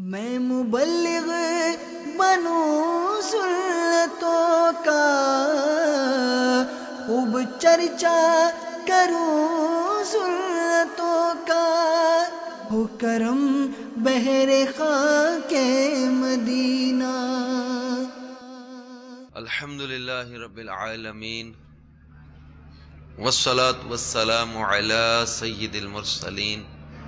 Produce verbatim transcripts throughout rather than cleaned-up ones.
میں مبلغ بنوں سنتوں کا، خوب چرچا کروں سنتوں کا، ہو کرم بہر خاک مدینہ۔ الحمد للہ رب العالمین، والصلاة والسلام علی سید المرسلین،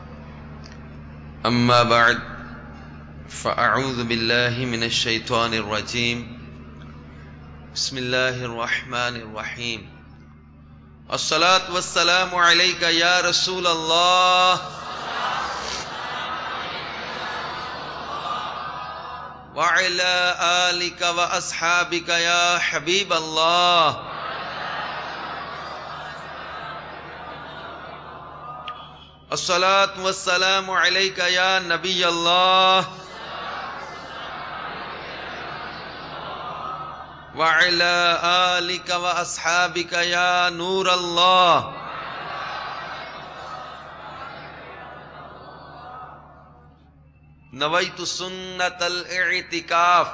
اما بعد فاعوذ باللہ من الشیطان الرجیم، بسم اللہ الرحمن الرحیم۔ الصلاة والسلام علیک یا رسول اللہ وعلی آلک واصحابک یا حبیب اللہ۔ الصلاة والسلام علیک یا نبی اللہ وعلی آلک واصحابک یا نور اللہ۔ نویت سنت الاعتکاف۔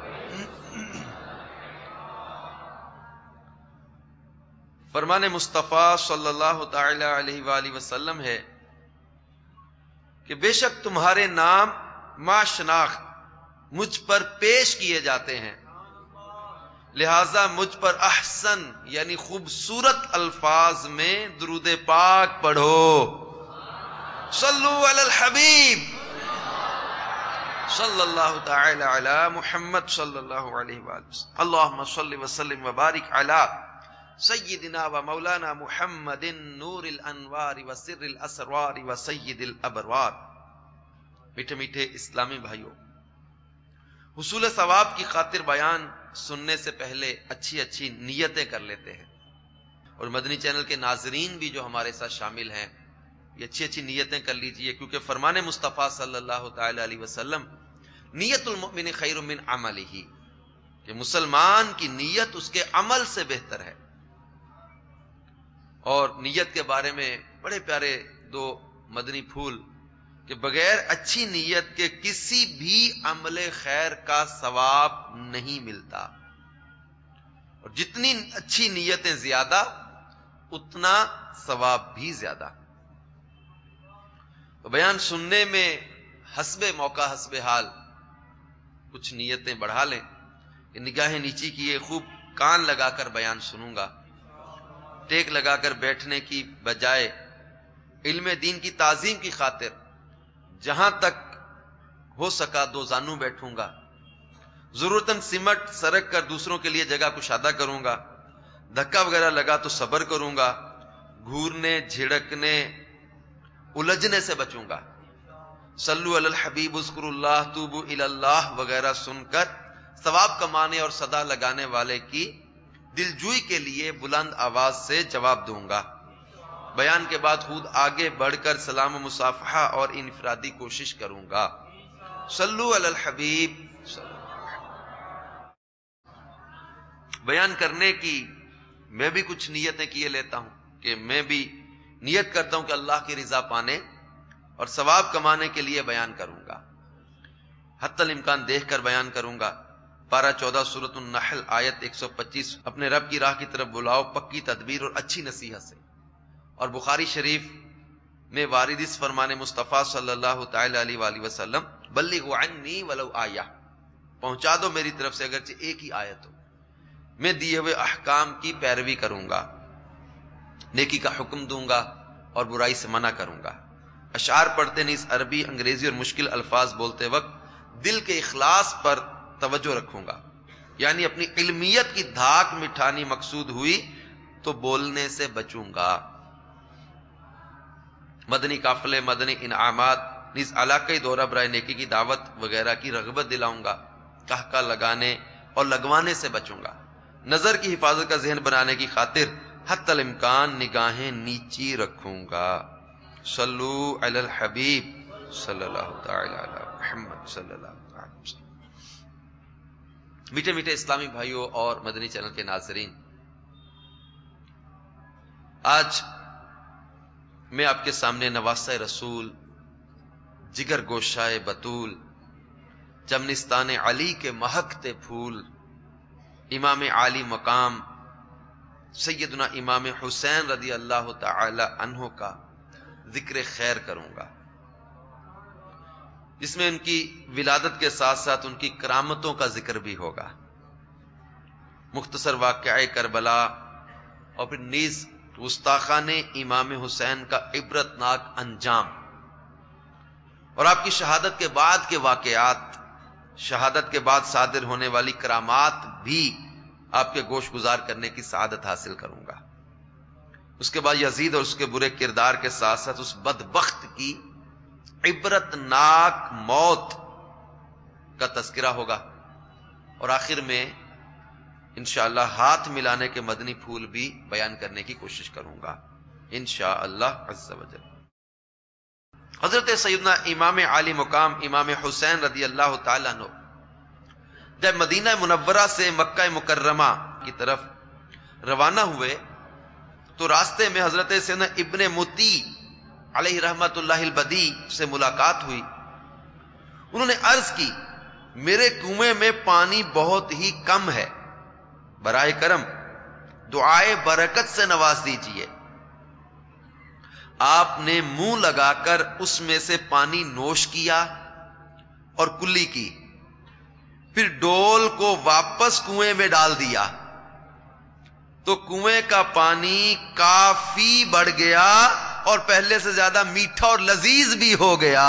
فرمان مصطفیٰ صلی اللہ تعالی علیہ وآلہ وسلم ہے کہ بے شک تمہارے نام ما شناخت مجھ پر پیش کیے جاتے ہیں، لہذا مجھ پر احسن یعنی خوبصورت الفاظ میں درود پاک پڑھو۔ صلو علی الحبیب صلی اللہ تعالی علی محمد صلی اللہ علیہ وآلہ وسلم۔ اللہم صلی وسلم وبارک علی سیدنا و مولانا محمد نور الانوار و سر الاسرار و سید الابرار۔ میٹھے میٹھے اسلامی بھائیوں، حصول ثواب کی خاطر بیان سننے سے پہلے اچھی اچھی نیتیں کر لیتے ہیں، اور مدنی چینل کے ناظرین بھی جو ہمارے ساتھ شامل ہیں یہ اچھی اچھی نیتیں کر لیجئے، کیونکہ فرمان مصطفیٰ صلی اللہ تعالی علیہ وسلم نیت المؤمن خیر من عملہ، کہ مسلمان کی نیت اس کے عمل سے بہتر ہے۔ اور نیت کے بارے میں بڑے پیارے دو مدنی پھول کہ بغیر اچھی نیت کے کسی بھی عمل خیر کا ثواب نہیں ملتا، اور جتنی اچھی نیتیں زیادہ اتنا ثواب بھی زیادہ۔ تو بیان سننے میں حسب موقع حسب حال کچھ نیتیں بڑھا لیں کہ نگاہیں نیچی کیے خوب کان لگا کر بیان سنوں گا، ٹیک لگا کر بیٹھنے کی بجائے علم دین کی تعظیم کی خاطر جہاں تک ہو سکا دو زانوں بیٹھوں گا، ضرورتاً سمٹ سرک کر دوسروں کے لیے جگہ کشادہ کروں گا، دھکا وغیرہ لگا تو صبر کروں گا، گھورنے جھڑکنے الجھنے سے بچوں گا، صلو علی الحبیب اذکر اللہ توبو الی اللہ وغیرہ سن کر ثواب کمانے اور صدا لگانے والے کی دلجوئی کے لیے بلند آواز سے جواب دوں گا۔ بیان کے بعد خود آگے بڑھ کر سلام و مصافحہ اور انفرادی کوشش کروں گا۔ صلو علی الحبیب۔ بیان کرنے کی میں بھی کچھ نیتیں کیے لیتا ہوں کہ میں بھی نیت کرتا ہوں کہ اللہ کی رضا پانے اور ثواب کمانے کے لیے بیان کروں گا، حتی الامکان دیکھ کر بیان کروں گا۔ پارہ چودہ سورۃ النحل آیت ایک سو پچیس، اپنے رب کی راہ کی طرف بلاؤ پکی تدبیر اور اچھی نصیحت سے۔ اور بخاری شریف میں وارد اس فرمان مصطفیٰ صلی اللہ تعالی علیہ وآلہ وسلم، بلغوا عنی ولو آیہ، پہنچا دو میری طرف سے اگرچہ ایک ہی آیت ہو، میں دیے ہوئے احکام کی پیروی کروں گا، نیکی کا حکم دوں گا اور برائی سے منع کروں گا۔ اشعار پڑھتے نیز عربی، انگریزی اور مشکل الفاظ بولتے وقت دل کے اخلاص پر توجہ رکھوں گا، یعنی اپنی علمیت کی دھاک مٹھانی مقصود ہوئی تو بولنے سے بچوں گا۔ مدنی قافلے، مدنی انعامات نیز علاقائی دورہ برائے نیکی کی دعوت وغیرہ کی رغبت دلاؤں گا، کہکہ لگانے اور لگوانے سے بچوں گا۔ نظر کی حفاظت کا ذہن بنانے کی خاطر حتی الامکان نگاہیں نیچی رکھوں گا۔ صلو علی الحبیب صلی اللہ تعالی علی محمد صلی اللہ تعالی وسلم۔ میٹھے میٹھے اسلامی بھائیوں اور مدنی چینل کے ناظرین، آج میں آپ کے سامنے نواسہ رسول، جگر گوشائے بطول، چمنستان علی کے مہکتے پھول امام عالی مقام سیدنا امام حسین رضی اللہ تعالی عنہ کا ذکر خیر کروں گا، جس میں ان کی ولادت کے ساتھ ساتھ ان کی کرامتوں کا ذکر بھی ہوگا، مختصر واقعہ کربلا اور پھر نیز گستاخان امام حسین کا عبرت ناک انجام اور آپ کی شہادت کے بعد کے واقعات، شہادت کے بعد صادر ہونے والی کرامات بھی آپ کے گوش گزار کرنے کی سعادت حاصل کروں گا۔ اس کے بعد یزید اور اس کے برے کردار کے ساتھ ساتھ اس بدبخت کی عبرت ناک موت کا تذکرہ ہوگا، اور آخر میں انشاءاللہ ہاتھ ملانے کے مدنی پھول بھی بیان کرنے کی کوشش کروں گا انشاءاللہ عز و جل۔ حضرت سیدنا امام عالی مقام امام حسین رضی اللہ تعالیٰ عنہ جب مدینہ منورہ سے مکہ مکرمہ کی طرف روانہ ہوئے تو راستے میں حضرت سیدنا ابن متی علیہ رحمت اللہ البدی سے ملاقات ہوئی۔ انہوں نے عرض کی، میرے کنویں میں پانی بہت ہی کم ہے، برائے کرم دعائے برکت سے نواز دیجئے۔ آپ نے منہ لگا کر اس میں سے پانی نوش کیا اور کلی کی، پھر ڈول کو واپس کنویں میں ڈال دیا تو کنویں کا پانی کافی بڑھ گیا اور پہلے سے زیادہ میٹھا اور لذیذ بھی ہو گیا۔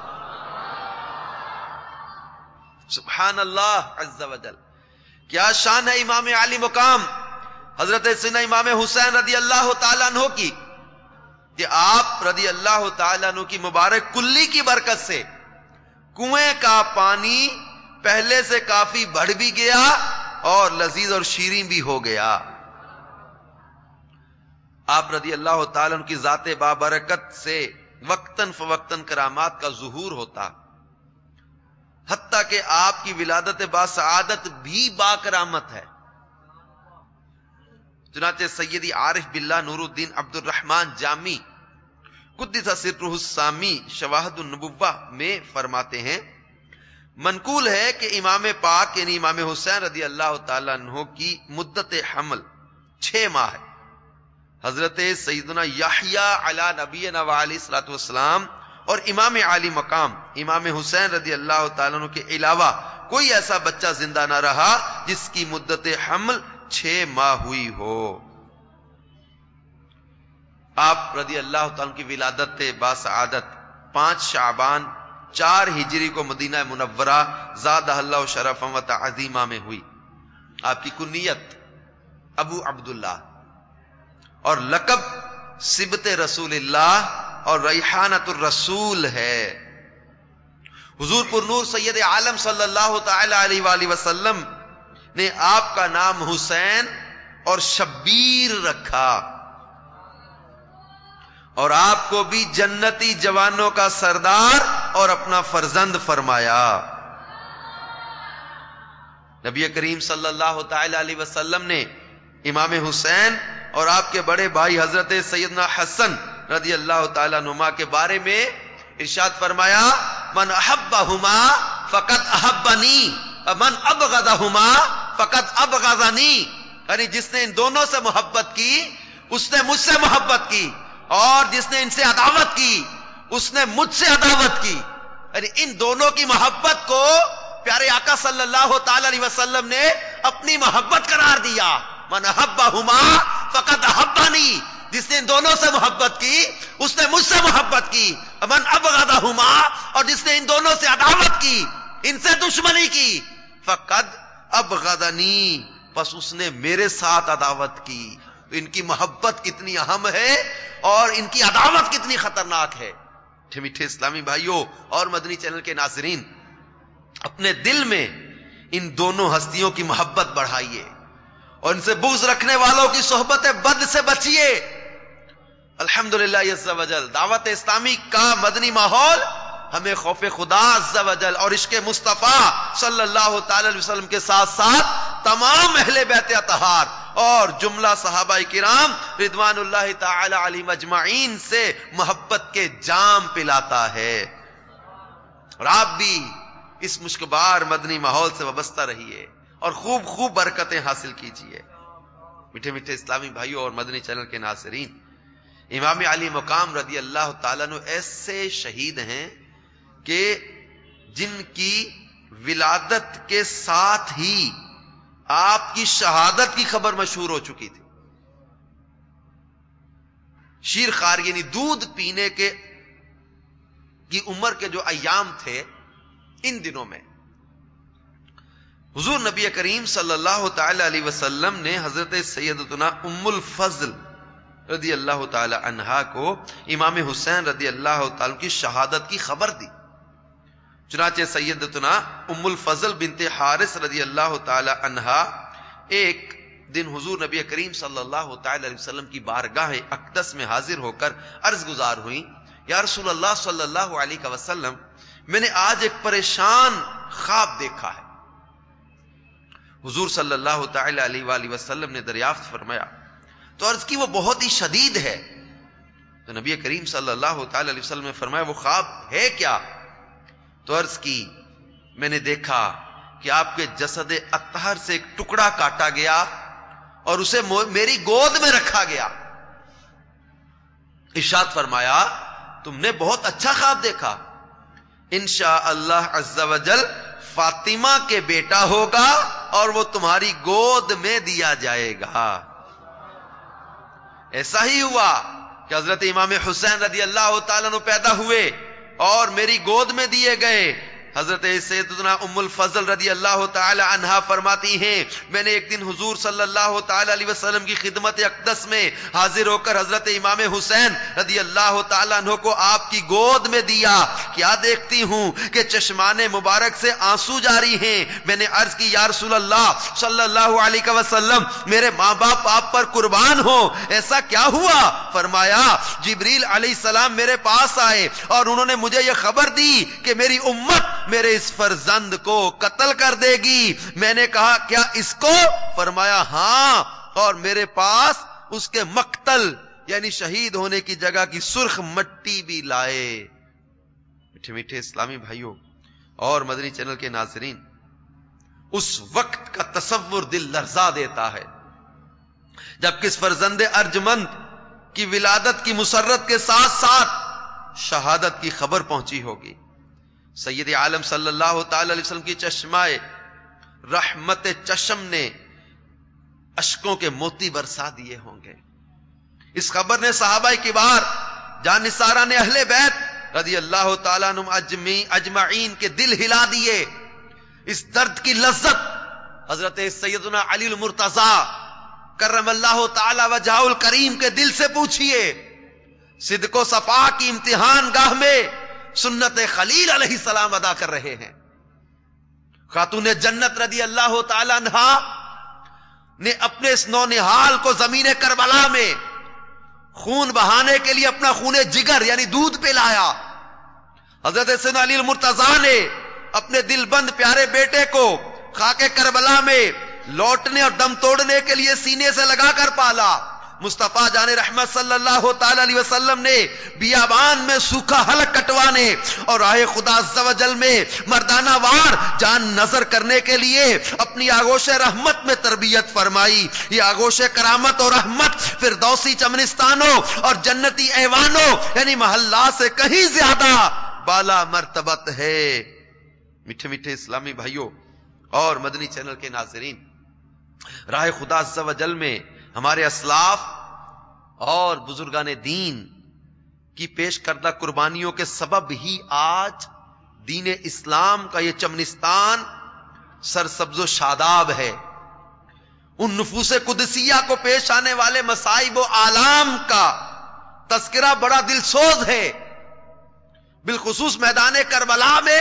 سبحان اللہ عز و جل، کیا شان ہے امام عالی مقام حضرت سیدنا امام حسین رضی اللہ تعالیٰ عنہ کی کہ آپ رضی اللہ تعالیٰ عنہ کی مبارک کلی کی برکت سے کنویں کا پانی پہلے سے کافی بڑھ بھی گیا اور لذیذ اور شیریں بھی ہو گیا۔ آپ رضی اللہ تعالیٰ عنہ کی ذات بابرکت سے وقتاً فوقتاً کرامات کا ظہور ہوتا، حتیٰ کہ آپ کی ولادت با سعادت بھی با کرامت ہے۔ چنانچہ سیدی عارف باللہ نور الدین عبد الرحمن جامی قدس سرہ السامی شواہد النبوہ میں فرماتے ہیں، منقول ہے کہ امام پاک یعنی امام حسین رضی اللہ تعالیٰ عنہ کی مدت حمل چھ ماہ ہے۔ حضرت سیدنا یحییٰ علی نبینا وعلیہ الصلوۃ والسلام اور امام عالی مقام امام حسین رضی اللہ تعالیٰ عنہ کے علاوہ کوئی ایسا بچہ زندہ نہ رہا جس کی مدت حمل چھ ماہ ہوئی ہو۔ آپ رضی اللہ تعالیٰ عنہ کی ولادت باسعادت پانچ شعبان چار ہجری کو مدینہ منورہ زادہ اللہ شرفا و تعظیما میں ہوئی۔ آپ کی کنیت ابو عبداللہ اور لقب سبت رسول اللہ اور ریحانت الرسول ہے۔ حضور پر نور سید عالم صلی اللہ تعالی علیہ وآلہ وسلم نے آپ کا نام حسین اور شبیر رکھا، اور آپ کو بھی جنتی جوانوں کا سردار اور اپنا فرزند فرمایا۔ نبی کریم صلی اللہ تعالی علیہ وسلم نے امام حسین اور آپ کے بڑے بھائی حضرت سیدنا حسن رضی اللہ تعالیٰ عنہما کے بارے میں ارشاد فرمایا، من احبہما فقد احبنی ومن ابغضہما فقد ابغضنی، یعنی جس نے ان دونوں سے محبت کی اس نے مجھ سے محبت کی، اور جس نے ان سے عداوت کی اس نے مجھ سے عداوت کی۔ یعنی ان دونوں کی محبت کو پیارے آقا صلی اللہ تعالی علیہ وسلم نے اپنی محبت قرار دیا۔ من احبہما فقد احبنی، جس نے ان دونوں سے محبت کی اس نے مجھ سے محبت کی، من ابغضہما، اور جس نے ان دونوں سے عداوت کی ان سے دشمنی کی، فقد ابغضنی، پس اس نے میرے ساتھ عداوت کی۔ ان کی محبت کتنی اہم ہے اور ان کی عداوت کتنی خطرناک ہے۔ میٹھے میٹھے اسلامی بھائیوں اور مدنی چینل کے ناظرین، اپنے دل میں ان دونوں ہستیوں کی محبت بڑھائیے اور ان سے بغض رکھنے والوں کی صحبت بد سے بچیے۔ الحمدللہ عز و جل دعوت اسلامی کا مدنی ماحول ہمیں خوف خدا عز و جل اور عشق مصطفیٰ صلی اللہ تعالی علیہ وسلم کے ساتھ ساتھ تمام اہل بیت اطہار اور جملہ صحابہ کرام رضوان اللہ تعالی علیہم اجمعین سے محبت کے جام پلاتا ہے۔ اور آپ بھی اس مشکبار مدنی ماحول سے وابستہ رہیے اور خوب خوب برکتیں حاصل کیجیے. میٹھے میٹھے اسلامی بھائیوں اور مدنی چینل کے ناظرین، امام علی مقام رضی اللہ تعالیٰ عنہ ایسے شہید ہیں کہ جن کی ولادت کے ساتھ ہی آپ کی شہادت کی خبر مشہور ہو چکی تھی. شیر خار یعنی دودھ پینے کے کی عمر کے جو ایام تھے، ان دنوں میں حضور نبی کریم صلی اللہ تعالی علیہ وسلم نے حضرت سیدتنا ام الفضل رضی اللہ تعالی عنہا کو امام حسین رضی اللہ تعالی کی شہادت کی خبر دی. چنانچہ سیدتنا ام الفضل بنت حارث رضی اللہ تعالی عنہا ایک دن حضور نبی کریم صلی اللہ تعالی علیہ وسلم کی بارگاہ اقدس میں حاضر ہو کر عرض گزار ہوئی، یا رسول اللہ صلی اللہ علیہ وسلم، میں نے آج ایک پریشان خواب دیکھا ہے. حضور صلی اللہ تعالی علیہ وآلہ وسلم نے دریافت فرمایا تو عرض کی وہ بہت ہی شدید ہے. تو نبی کریم صلی اللہ تعالی علیہ وسلم نے فرمایا وہ خواب ہے کیا؟ تو عرض کی میں نے دیکھا کہ آپ کے جسد اطہر سے ایک ٹکڑا کاٹا گیا اور اسے میری گود میں رکھا گیا. ارشاد فرمایا تم نے بہت اچھا خواب دیکھا، انشاءاللہ عز و جل فاطمہ کے بیٹا ہوگا اور وہ تمہاری گود میں دیا جائے گا. ایسا ہی ہوا کہ حضرت امام حسین رضی اللہ تعالیٰ عنہ پیدا ہوئے اور میری گود میں دیے گئے. حضرت سیدتنا ام الفضل رضی اللہ تعالی عنہا فرماتی ہیں میں نے ایک دن حضور صلی اللہ تعالی علیہ وسلم کی خدمت اقدس میں حاضر ہو کر حضرت امام حسین رضی اللہ تعالی عنہ کو آپ کی گود میں دیا. کیا دیکھتی ہوں کہ چشمان مبارک سے آنسو جاری ہیں. میں نے عرض کی یا رسول اللہ صلی اللہ علیہ وسلم میرے ماں باپ آپ پر قربان ہو، ایسا کیا ہوا؟ فرمایا جبریل علیہ السلام میرے پاس آئے اور انہوں نے مجھے یہ خبر دی کہ میری امت میرے اس فرزند کو قتل کر دے گی. میں نے کہا کیا اس کو؟ فرمایا ہاں، اور میرے پاس اس کے مقتل یعنی شہید ہونے کی جگہ کی سرخ مٹی بھی لائے. میٹھے میٹھے اسلامی بھائیوں اور مدنی چینل کے ناظرین، اس وقت کا تصور دل لرزا دیتا ہے جب کس فرزند ارجمند کی ولادت کی مسرت کے ساتھ ساتھ شہادت کی خبر پہنچی ہوگی. سید عالم صلی اللہ تعالی علیہ وسلم کی چشمائے رحمت چشم نے اشکوں کے موتی برسا دیے ہوں گے. اس خبر نے صحابہ کبار جان نثاران اہل بیت رضی اللہ تعالیٰ عنہم اجمعین کے دل ہلا دیے. اس درد کی لذت حضرت سیدنا علی المرتضی کرم اللہ تعالی وجہہ الکریم کے دل سے پوچھئے. صدق و صفا کی امتحان گاہ میں سنت خلیل علیہ السلام ادا کر رہے ہیں. خاتون جنت رضی اللہ تعالی عنہا نے اپنے اس نونہال کو زمین کربلا میں خون بہانے کے لیے اپنا خون جگر یعنی دودھ پلایا. حضرت سیدنا علی المرتضی نے اپنے دل بند پیارے بیٹے کو خاک کربلا میں لوٹنے اور دم توڑنے کے لیے سینے سے لگا کر پالا. مصطفیٰ جان رحمت صلی اللہ تعالی علیہ وسلم نے بیابان میں سوکھا حلق کٹوانے اور راہ خدا عز و جل میں مردانہ وار جان نظر کرنے کے لیے اپنی آغوش رحمت میں تربیت فرمائی. یہ آغوش کرامت اور رحمت فردوسی چمنستانوں اور جنتی ایوانوں یعنی محلہ سے کہیں زیادہ بالا مرتبت ہے. میٹھے میٹھے اسلامی بھائیوں اور مدنی چینل کے ناظرین، راہ خدا عز و جل میں ہمارے اسلاف اور بزرگان دین کی پیش کردہ قربانیوں کے سبب ہی آج دین اسلام کا یہ چمنستان سرسبز و شاداب ہے. ان نفوس قدسیہ کو پیش آنے والے مصائب و آلام کا تذکرہ بڑا دل سوز ہے. بالخصوص میدان کربلا میں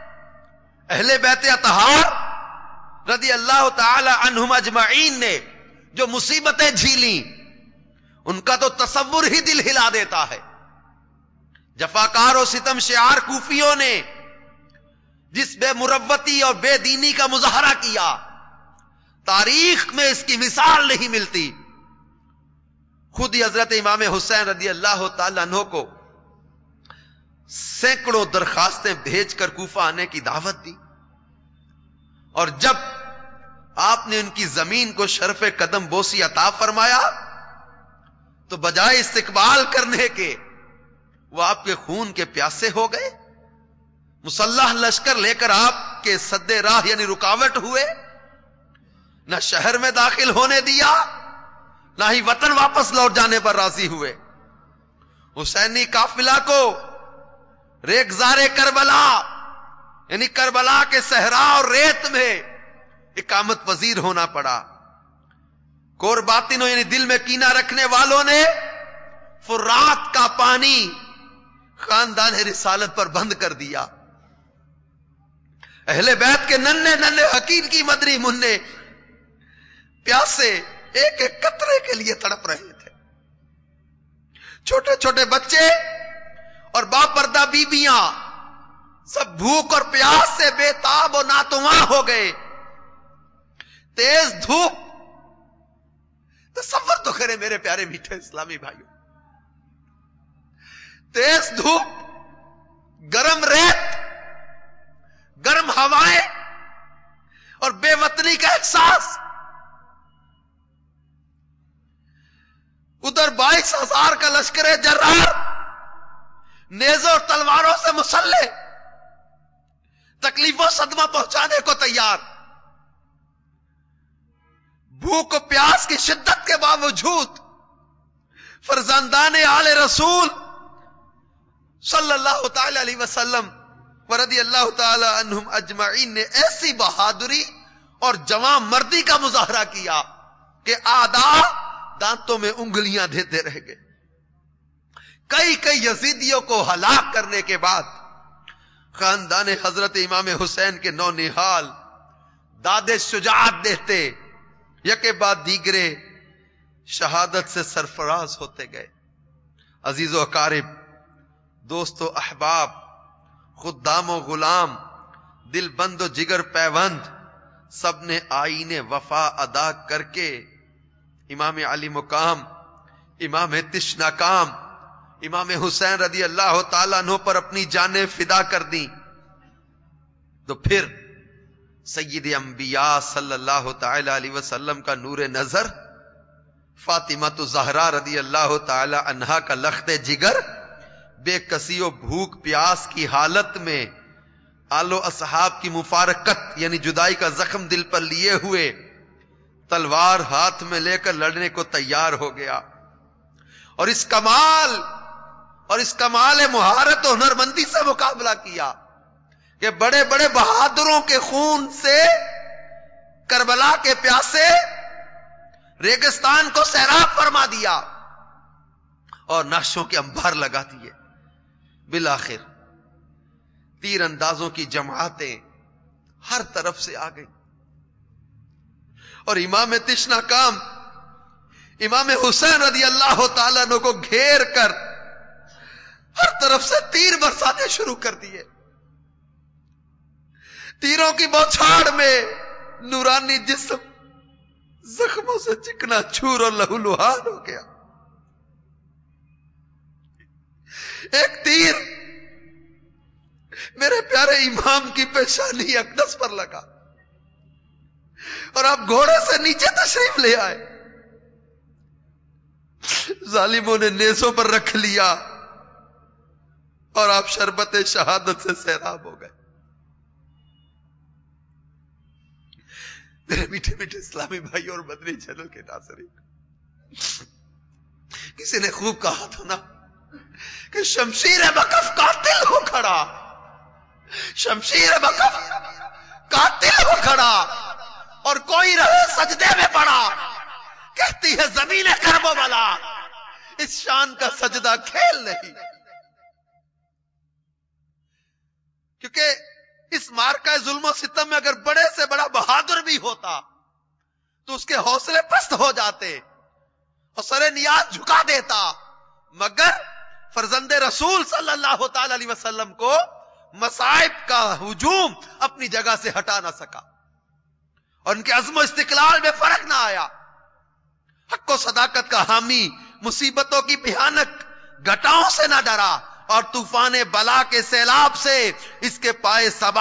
اہل بیت اطہار رضی اللہ تعالی عنہم اجمعین نے جو مصیبتیں جھیلیں ان کا تو تصور ہی دل ہلا دیتا ہے. جفاکار و ستم شعار کوفیوں نے جس بے مروتی اور بے دینی کا مظاہرہ کیا، تاریخ میں اس کی مثال نہیں ملتی. خود ہی حضرت امام حسین رضی اللہ تعالی عنہ کو سینکڑوں درخواستیں بھیج کر کوفہ آنے کی دعوت دی. اور جب آپ نے ان کی زمین کو شرف قدم بوسی عطا فرمایا تو بجائے استقبال کرنے کے وہ آپ کے خون کے پیاسے ہو گئے. مسلح لشکر لے کر آپ کے سدے راہ یعنی رکاوٹ ہوئے، نہ شہر میں داخل ہونے دیا، نہ ہی وطن واپس لوٹ جانے پر راضی ہوئے. حسینی قافلہ کو ریگزار کربلا یعنی کربلا کے صحرا اور ریت میں اقامت پذیر ہونا پڑا. کور باطنوں یعنی دل میں کینہ رکھنے والوں نے فرات کا پانی خاندان رسالت پر بند کر دیا. اہل بیت کے ننھے ننھے حقیر کی مدری مننے پیاسے ایک ایک قطرے کے لیے تڑپ رہے تھے. چھوٹے چھوٹے بچے اور باپردہ بیبیاں سب بھوک اور پیاس سے بے تاب و ناتواں ہو گئے. تیز دھوپ، تصور تو کرے میرے پیارے میٹھے اسلامی بھائیوں، تیز دھوپ، گرم ریت، گرم ہوائیں اور بے وطنی کا احساس. ادھر بائیس ہزار کا لشکر جرار نیزوں اور تلواروں سے مسلح، تکلیف و صدمہ پہنچانے کو تیار. بھوک و پیاس کی شدت کے باوجود فرزندان آل رسول صلی اللہ تعالی علیہ وسلم ورضی اللہ تعالی عنہم اجمعین نے ایسی بہادری اور جواں مردی کا مظاہرہ کیا کہ اعداء دانتوں میں انگلیاں دیتے رہ گئے. کئی کئی یزیدیوں کو ہلاک کرنے کے بعد خاندان حضرت امام حسین کے نو نہال داد شجاعت دیتے یکے بعد دیگرے شہادت سے سرفراز ہوتے گئے. عزیز و اقارب، دوست و احباب، خدام و غلام، دل بند و جگر پیوند، سب نے آئین وفا ادا کر کے امام علی مقام، امام تشنا کام، امام حسین رضی اللہ تعالیٰ عنہ پر اپنی جانیں فدا کر دی. تو پھر سید انبیاء صلی اللہ تعالی علیہ وسلم کا نور نظر فاطمہ الزہرا رضی اللہ تعالی عنہا کا لخت جگر بے کسی و بھوک پیاس کی حالت میں آل و اصحاب کی مفارقت یعنی جدائی کا زخم دل پر لیے ہوئے تلوار ہاتھ میں لے کر لڑنے کو تیار ہو گیا. اور اس کمال اور اس کمال مہارت و ہنرمندی سے مقابلہ کیا کہ بڑے بڑے بہادروں کے خون سے کربلا کے پیاسے ریگستان کو سیراب فرما دیا اور نقشوں کے انبار لگا دیے. بالآخر تیر اندازوں کی جماعتیں ہر طرف سے آ گئی اور امام تشنا کام امام حسین رضی اللہ تعالیٰ عنہ کو گھیر کر ہر طرف سے تیر برسانے شروع کر دیے. تیروں کی بوچھاڑ میں نورانی جسم زخموں سے چکنا چور اور لہو لہان ہو گیا. ایک تیر میرے پیارے امام کی پیشانی اقدس پر لگا اور آپ گھوڑے سے نیچے تشریف لے آئے. ظالموں نے نیزوں پر رکھ لیا اور آپ شربت شہادت سے سیراب ہو گئے. میرے میٹھے میٹھے اسلامی بھائی اور مدنی چینل کے ناظرین، کسی نے خوب کہا تھا نا کہ شمشیر وقف قاتل ہو کھڑا، شمشیر وقف قاتل ہو کھڑا اور کوئی رہے سجدے میں پڑا. کہتی ہے زمین کرب والا اس شان کا سجدہ کھیل نہیں. کیونکہ اس مارکہ ظلم و ستم میں اگر بڑے سے بڑا بہادر بھی ہوتا تو اس کے حوصلے پست ہو جاتے اور سر نیاز جھکا دیتا، مگر فرزند رسول صلی اللہ تعالی علیہ وسلم کو مصائب کا ہجوم اپنی جگہ سے ہٹا نہ سکا اور ان کے عزم و استقلال میں فرق نہ آیا. حق و صداقت کا حامی مصیبتوں کی بھیانک گھٹاؤں سے نہ ڈرا اور طوفان بلا کے سیلاب سے اس کے پائے ثبات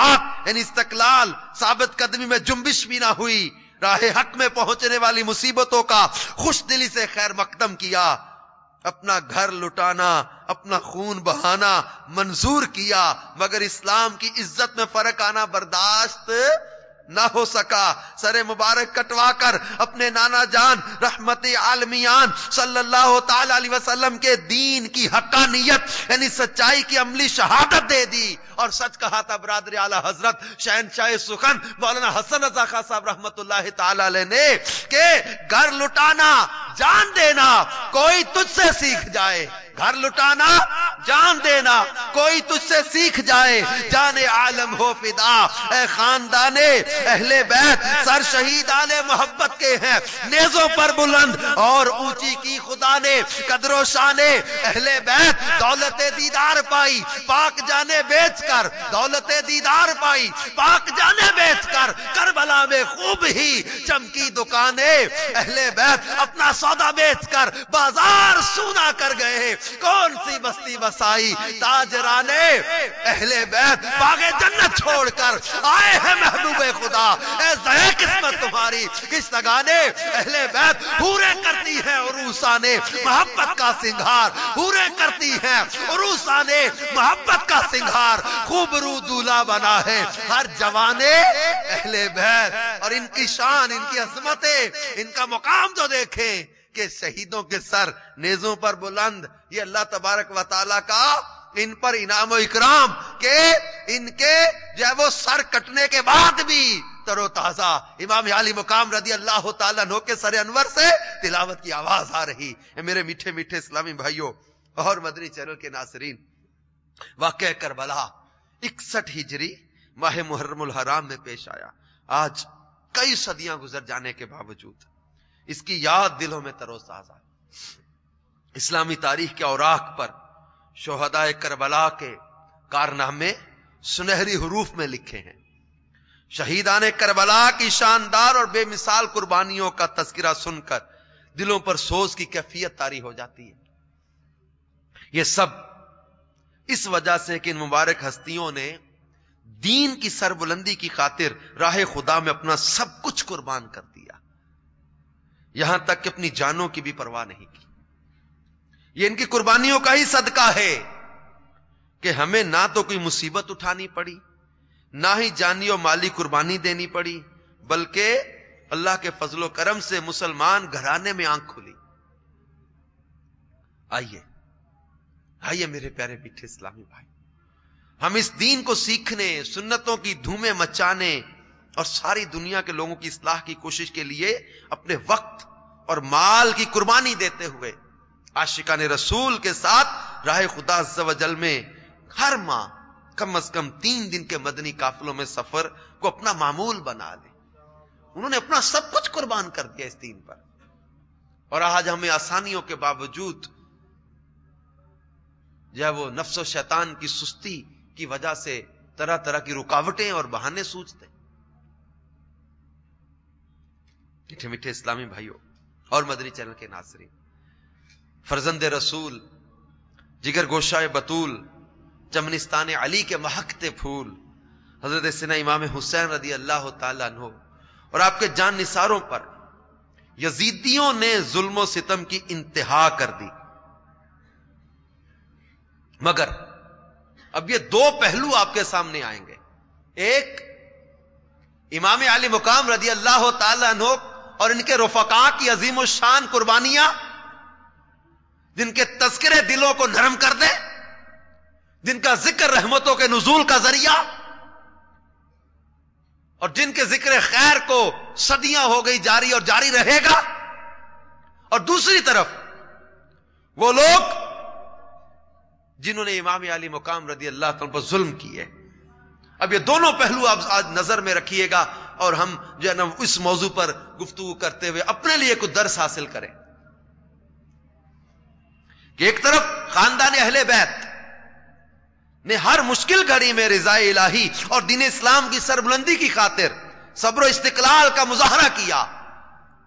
یعنی استقلال، ثابت قدمی میں جنبش بھی نہ ہوئی، راہ حق میں پہنچنے والی مصیبتوں کا خوش دلی سے خیر مقدم کیا، اپنا گھر لٹانا، اپنا خون بہانا منظور کیا، مگر اسلام کی عزت میں فرق آنا برداشت نہ ہو سکا۔ سر مبارک کٹوا کر اپنے نانا جان رحمت عالمیان صلی اللہ تعالی علیہ وسلم کے دین کی حقانیت یعنی سچائی کی عملی شہادت دے دی، اور سچ کہا تھا برادر اعلی حضرت شہنشاہ سخن مولانا حسن رضا خان صاحب رحمت اللہ تعالی علیہ نے کہ گھر لٹانا جان دینا کوئی تجھ سے سیکھ جائے، گھر لٹانا جان دینا کوئی تجھ سے سیکھ جائے، جان عالم ہو فدا اے خاندان اہل بیت، سر شہیدان محبت کے ہیں نیزوں پر بلند اور اونچی کی خدا نے قدر و شان اہل بیت، دولت دیدار پائی پاک جانے بیچ کر، دولت دیدار پائی پاک جانے بیچ کر، کربلا میں خوب ہی چمکی دکانیں اہل بیت، اپنا سودا بیچ کر بازار سونا کر گئے، کون سی بستی بسائی تاجران اہل بیت، باغ جنت چھوڑ کر آئے ہیں محبوب خدا، اے زہے قسمت تمہاری کشتگانے اہل بیت، پورے کرتی ہیں عروسانے محبت کا سنگھار، پورے کرتی ہیں عروسانے محبت کا سنگھار، خوب رو دولہا بنا ہے ہر جوانے اہل بیت، اور ان کی شان، ان کی عظمتیں، ان کا مقام جو دیکھیں کہ شہیدوں کے سر نیزوں پر بلند، یہ اللہ تبارک و تعالی کا ان پر انعام و اکرام کہ ان کے جو ہے وہ سر کٹنے کے بعد بھی تر و تازہ امام علی مقام رضی اللہ تعالیٰ عنہ کے سر انور سے تلاوت کی آواز آ رہی ہے۔ میرے میٹھے میٹھے اسلامی بھائیوں اور مدنی چینل کے ناظرین، واقعہ کربلا اکسٹھ ہجری ماہ محرم الحرام میں پیش آیا۔ آج کئی صدیاں گزر جانے کے باوجود اس کی یاد دلوں میں تر و تازہ، اسلامی تاریخ کے اوراق پر شہدائے کربلا کے کارنامے سنہری حروف میں لکھے ہیں۔ شہیدان کربلا کی شاندار اور بے مثال قربانیوں کا تذکرہ سن کر دلوں پر سوز کی کیفیت طاری ہو جاتی ہے۔ یہ سب اس وجہ سے کہ ان مبارک ہستیوں نے دین کی سربلندی کی خاطر راہ خدا میں اپنا سب کچھ قربان کر دیا، یہاں تک کہ اپنی جانوں کی بھی پرواہ نہیں کی۔ یہ ان کی قربانیوں کا ہی صدقہ ہے کہ ہمیں نہ تو کوئی مصیبت اٹھانی پڑی، نہ ہی جانی و مالی قربانی دینی پڑی، بلکہ اللہ کے فضل و کرم سے مسلمان گھرانے میں آنکھ کھلی۔ آئیے آئیے میرے پیارے میٹھے اسلامی بھائی، ہم اس دین کو سیکھنے، سنتوں کی دھومیں مچانے اور ساری دنیا کے لوگوں کی اصلاح کی کوشش کے لیے اپنے وقت اور مال کی قربانی دیتے ہوئے عاشقان رسول کے ساتھ راہ خدا عز و جل میں ہر ماہ کم از کم تین دن کے مدنی قافلوں میں سفر کو اپنا معمول بنا لے۔ انہوں نے اپنا سب کچھ قربان کر دیا اس دین پر، اور آج ہمیں آسانیوں کے باوجود جو ہے وہ نفس و شیطان کی سستی کی وجہ سے طرح طرح کی رکاوٹیں اور بہانے سوچتے۔ میٹھے میٹھے اسلامی بھائیوں اور مدنی چینل کے ناظرین، فرزند رسول، جگر گوشہ بطول، چمنستان علی کے مہکتے پھول حضرت سیدنا امام حسین رضی اللہ تعالیٰ عنہ اور آپ کے جان نثاروں پر یزیدیوں نے ظلم و ستم کی انتہا کر دی۔ مگر اب یہ دو پہلو آپ کے سامنے آئیں گے، ایک امام علی مقام رضی اللہ تعالیٰ عنہ اور ان کے رفقاء کی عظیم الشان قربانیاں جن کے تذکرے دلوں کو نرم کر دے، جن کا ذکر رحمتوں کے نزول کا ذریعہ، اور جن کے ذکر خیر کو صدیاں ہو گئی جاری اور جاری رہے گا، اور دوسری طرف وہ لوگ جنہوں نے امام علی مقام رضی اللہ تعالیٰ پر ظلم کیے۔ اب یہ دونوں پہلو آپ آج نظر میں رکھیے گا، اور ہم جو ہے نا اس موضوع پر گفتگو کرتے ہوئے اپنے لیے کچھ درس حاصل کریں کہ ایک طرف خاندان اہل بیت نے ہر مشکل گھڑی میں رضا الہی اور دین اسلام کی سربلندی کی خاطر صبر و استقلال کا مظاہرہ کیا،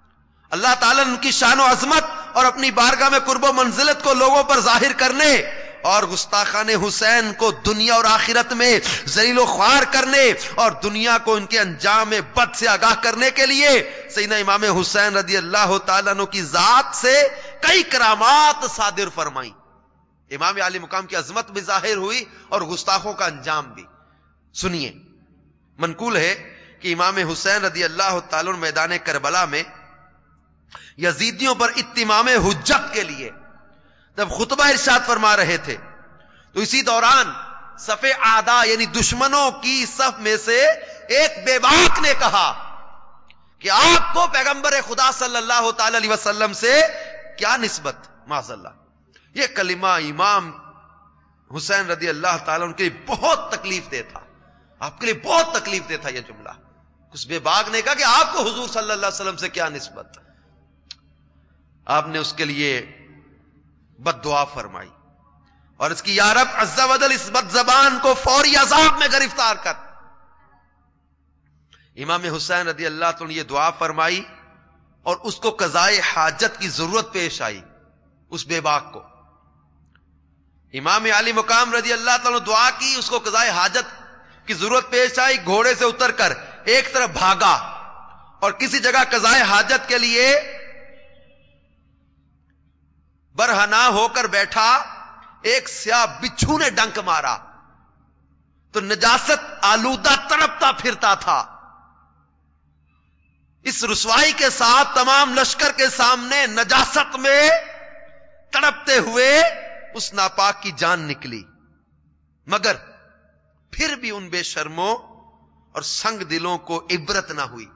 اللہ تعالیٰ نے ان کی شان و عظمت اور اپنی بارگاہ میں قرب و منزلت کو لوگوں پر ظاہر کرنے اور گستاخان حسین کو دنیا اور آخرت میں ذلیل و خوار کرنے اور دنیا کو ان کے انجام بد سے آگاہ کرنے کے لیے سیدنا امام حسین رضی اللہ تعالیٰ عنہ کی ذات سے کئی کرامات صادر فرمائی. امام عالی مقام کی عظمت بھی ظاہر ہوئی اور گستاخوں کا انجام بھی. سنیے، منقول ہے کہ امام حسین رضی اللہ تعالیٰ عنہ میدان کربلا میں یزیدیوں پر اتمام حجت کے لیے جب خطبہ ارشاد فرما رہے تھے تو اسی دوران صف اعداء یعنی دشمنوں کی صف میں سے ایک بے باک نے کہا کہ آپ کو پیغمبر خدا صلی اللہ تعالی علیہ وسلم سے کیا نسبت؟ معاذ اللہ. یہ کلمہ امام حسین رضی اللہ تعالیٰ ان کے لیے بہت تکلیف دہ تھا. آپ کے لیے بہت تکلیف دہ تھا یہ جملہ. اس بے باک نے کہا کہ آپ کو حضور صلی اللہ علیہ وسلم سے کیا نسبت؟ آپ نے اس کے لیے بد دعا فرمائی اور اس کی یا رب عز و جل اس بد زبان کو فوری عذاب میں گرفتار کر. امام حسین رضی اللہ تعالیٰ نے یہ دعا فرمائی اور اس کو قضائے حاجت کی ضرورت پیش آئی. اس بے باک کو امام علی مقام رضی اللہ تعالیٰ نے دعا کی، اس کو قضائے حاجت کی ضرورت پیش آئی. گھوڑے سے اتر کر ایک طرف بھاگا اور کسی جگہ قضائے حاجت کے لیے برہنا ہو کر بیٹھا. ایک سیاہ بچھو نے ڈنک مارا تو نجاست آلودہ تڑپتا پھرتا تھا. اس رسوائی کے ساتھ تمام لشکر کے سامنے نجاست میں تڑپتے ہوئے اس ناپاک کی جان نکلی. مگر پھر بھی ان بے شرموں اور سنگ دلوں کو عبرت نہ ہوئی.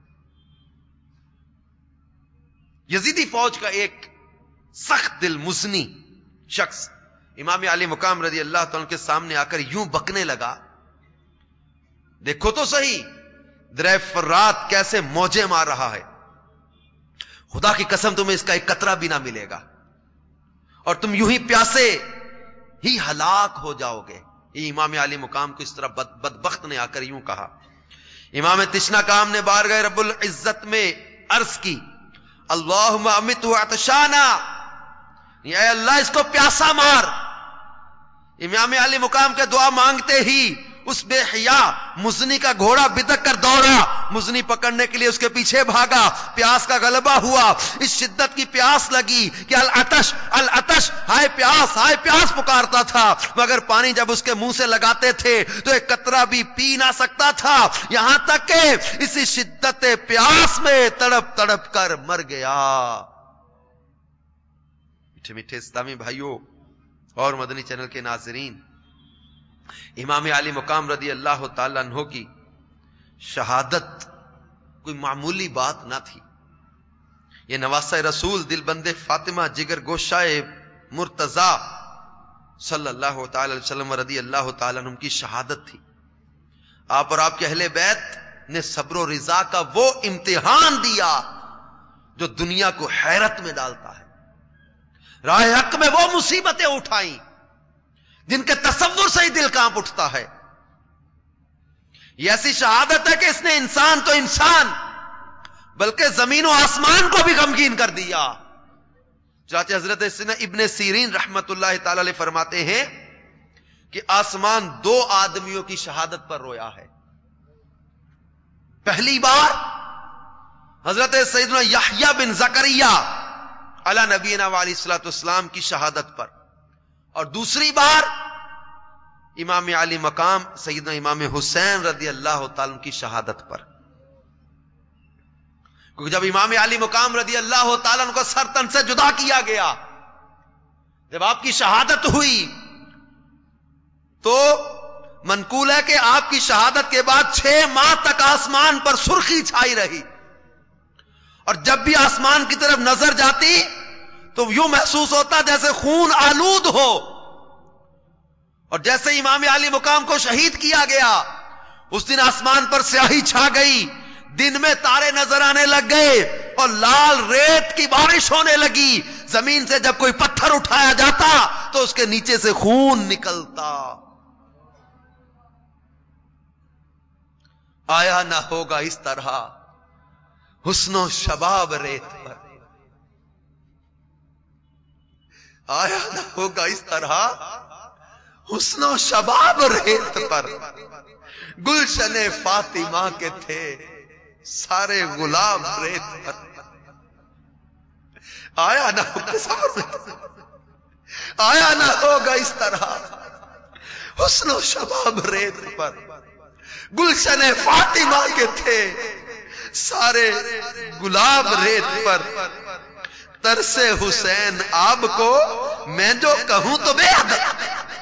یزیدی فوج کا ایک سخت دل مزنی شخص امام علی مقام رضی اللہ تعالیٰ کے سامنے آ کر یوں بکنے لگا، دیکھو تو صحیح درہ فرات کیسے موجے مار رہا ہے. خدا کی قسم تمہیں اس کا ایک قطرہ بھی نہ ملے گا اور تم یوں ہی پیاسے ہی ہلاک ہو جاؤ گے. یہ امام علی مقام کو اس طرح بد بدبخت نے آ کر یوں کہا. امام تشنا کام نے بارگاہ رب العزت میں عرض کی، اللہم امتہ عطشانا، اے اللہ اس کو پیاسا مار. امام علی مقام کے دعا مانگتے ہی اس بے حیا مزنی کا گھوڑا بدک کر دوڑا. مزنی پکڑنے کے لیے اس کے پیچھے بھاگا. پیاس کا غلبہ ہوا. اس شدت کی پیاس لگی کہ العطش العطش، ہائے پیاس ہائے پیاس پکارتا تھا، مگر پانی جب اس کے منہ سے لگاتے تھے تو ایک قطرہ بھی پی نہ سکتا تھا، یہاں تک کہ اسی شدت پیاس میں تڑپ تڑپ کر مر گیا. میٹھے میٹھے اسلامی بھائیوں اور مدنی چینل کے ناظرین، امام علی مقام رضی اللہ تعالیٰ عنہ کی شہادت کوئی معمولی بات نہ تھی. یہ نواسہ رسول دل بندے فاطمہ جگر گوشائے مرتضی صلی اللہ تعالی علیہ وسلم رضی اللہ تعالیٰ عنہ کی شہادت تھی. آپ اور آپ کے اہل بیت نے صبر و رضا کا وہ امتحان دیا جو دنیا کو حیرت میں ڈالتا ہے. راہ حق میں وہ مصیبتیں اٹھائیں جن کے تصور سے ہی دل کانپ اٹھتا ہے. یہ ایسی شہادت ہے کہ اس نے انسان تو انسان بلکہ زمین و آسمان کو بھی غمگین کر دیا. چاچے حضرت ابن سیرین رحمت اللہ تعالی علیہ فرماتے ہیں کہ آسمان دو آدمیوں کی شہادت پر رویا ہے. پہلی بار حضرت سیدنا یحییٰ بن زکریا علی نبینا علیہ الصلوۃ والسلام کی شہادت پر، اور دوسری بار امام علی مقام سیدنا امام حسین رضی اللہ تعالیٰ کی شہادت پر. کیونکہ جب امام علی مقام رضی اللہ تعالیٰ کو سر تن سے جدا کیا گیا، جب آپ کی شہادت ہوئی تو منقول ہے کہ آپ کی شہادت کے بعد چھ ماہ تک آسمان پر سرخی چھائی رہی، اور جب بھی آسمان کی طرف نظر جاتی تو یوں محسوس ہوتا جیسے خون آلود ہو. اور جیسے امام علی مقام کو شہید کیا گیا اس دن آسمان پر سیاہی چھا گئی، دن میں تارے نظر آنے لگ گئے اور لال ریت کی بارش ہونے لگی. زمین سے جب کوئی پتھر اٹھایا جاتا تو اس کے نیچے سے خون نکلتا. آیا نہ ہوگا اس طرح حسن و شباب ریت پر. آیا نہ ہوگا اس طرح حسن و شباب ریت پر، گلشن فاطمہ کے تھے سارے گلاب ریت پر. آیا نہ ہوگا آیا نہ ہوگا اس طرح حسن و شباب ریت پر، گلشن فاطمہ کے تھے سارے گلاب ریت پر. ترس حسین آب کو میں جو کہوں تو بے ادب،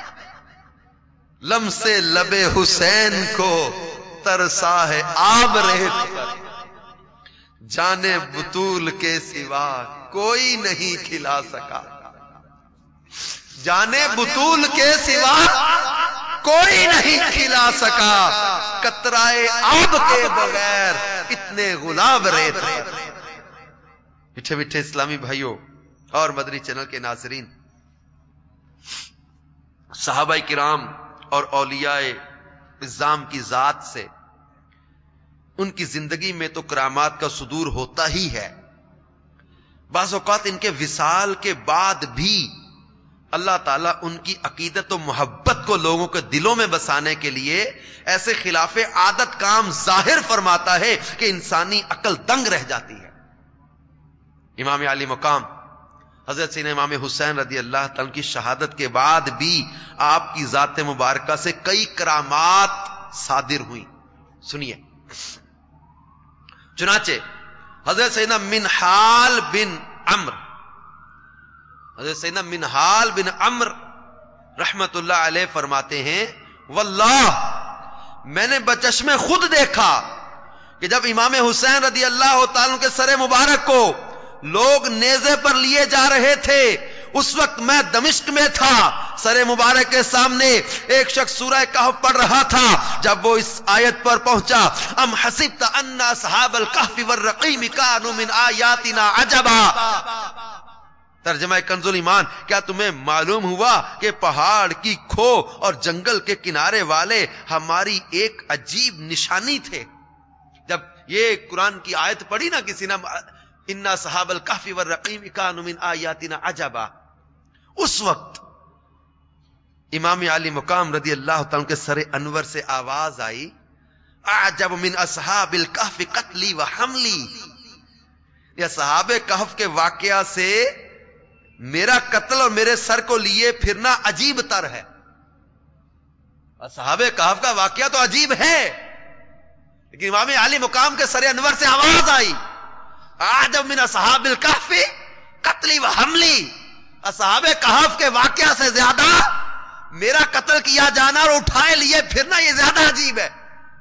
لمس لب حسین کو ترسا ہے آب ریت پر. جانے بطول کے سوا کوئی نہیں کھلا سکا، جانے بطول کے سوا کوئی نہیں کھلا سکا، قطرائے آب کے بغیر اتنے گلاب ریت پر. میٹھے میٹھے اسلامی بھائیوں اور مدنی چینل کے ناظرین، صحابہ کرام اور اولیاء اعظام کی ذات سے ان کی زندگی میں تو کرامات کا صدور ہوتا ہی ہے. بعض اوقات ان کے وصال کے بعد بھی اللہ تعالیٰ ان کی عقیدت و محبت کو لوگوں کے دلوں میں بسانے کے لیے ایسے خلاف عادت کام ظاہر فرماتا ہے کہ انسانی عقل دنگ رہ جاتی ہے. امام علی مقام حضرت سیدنا امام حسین رضی اللہ تعالیٰ کی شہادت کے بعد بھی آپ کی ذات مبارکہ سے کئی کرامات صادر ہوئی. سنیے، چنانچہ حضرت سیدنا منحال بن عمرو حضرت سیدنا منحال بن عمرو رحمت اللہ علیہ فرماتے ہیں، واللہ میں نے بچشمے خود دیکھا کہ جب امام حسین رضی اللہ تعالیٰ کے سر مبارک کو لوگ نیزے پر لیے جا رہے تھے، اس وقت میں دمشق میں تھا. سر مبارک کے سامنے ایک شخص سورہ کہف پڑھ رہا تھا. جب وہ اس آیت پر پہنچا، ام حسبت ان اصحاب الکہف والرقیم کانوا من آیاتنا عجبا، ترجمہ کنز ایمان، کیا تمہیں معلوم ہوا کہ پہاڑ کی کھو اور جنگل کے کنارے والے ہماری ایک عجیب نشانی تھے. جب یہ قرآن کی آیت پڑھی نا کسی نے، ان اصحاب الکہف والرقیم کانوا من آیاتنا عجبا، اس وقت امام علی مقام رضی اللہ تعالیٰ کے سر انور سے آواز آئی، اعجب من اصحاب الکہف قتلی و حملی. یہ صحاب کہف کے واقعہ سے میرا قتل اور میرے سر کو لیے پھرنا عجیب تر ہے. اصحاب کہف کا واقعہ تو عجیب ہے، لیکن امام علی مقام کے سر انور سے آواز آئی، اعجب من اصحاب الکہف قتلی و حملی. اصحاب کہف کے واقعہ سے زیادہ میرا قتل کیا جانا اور اٹھائے لیے پھرنا یہ زیادہ عجیب ہے.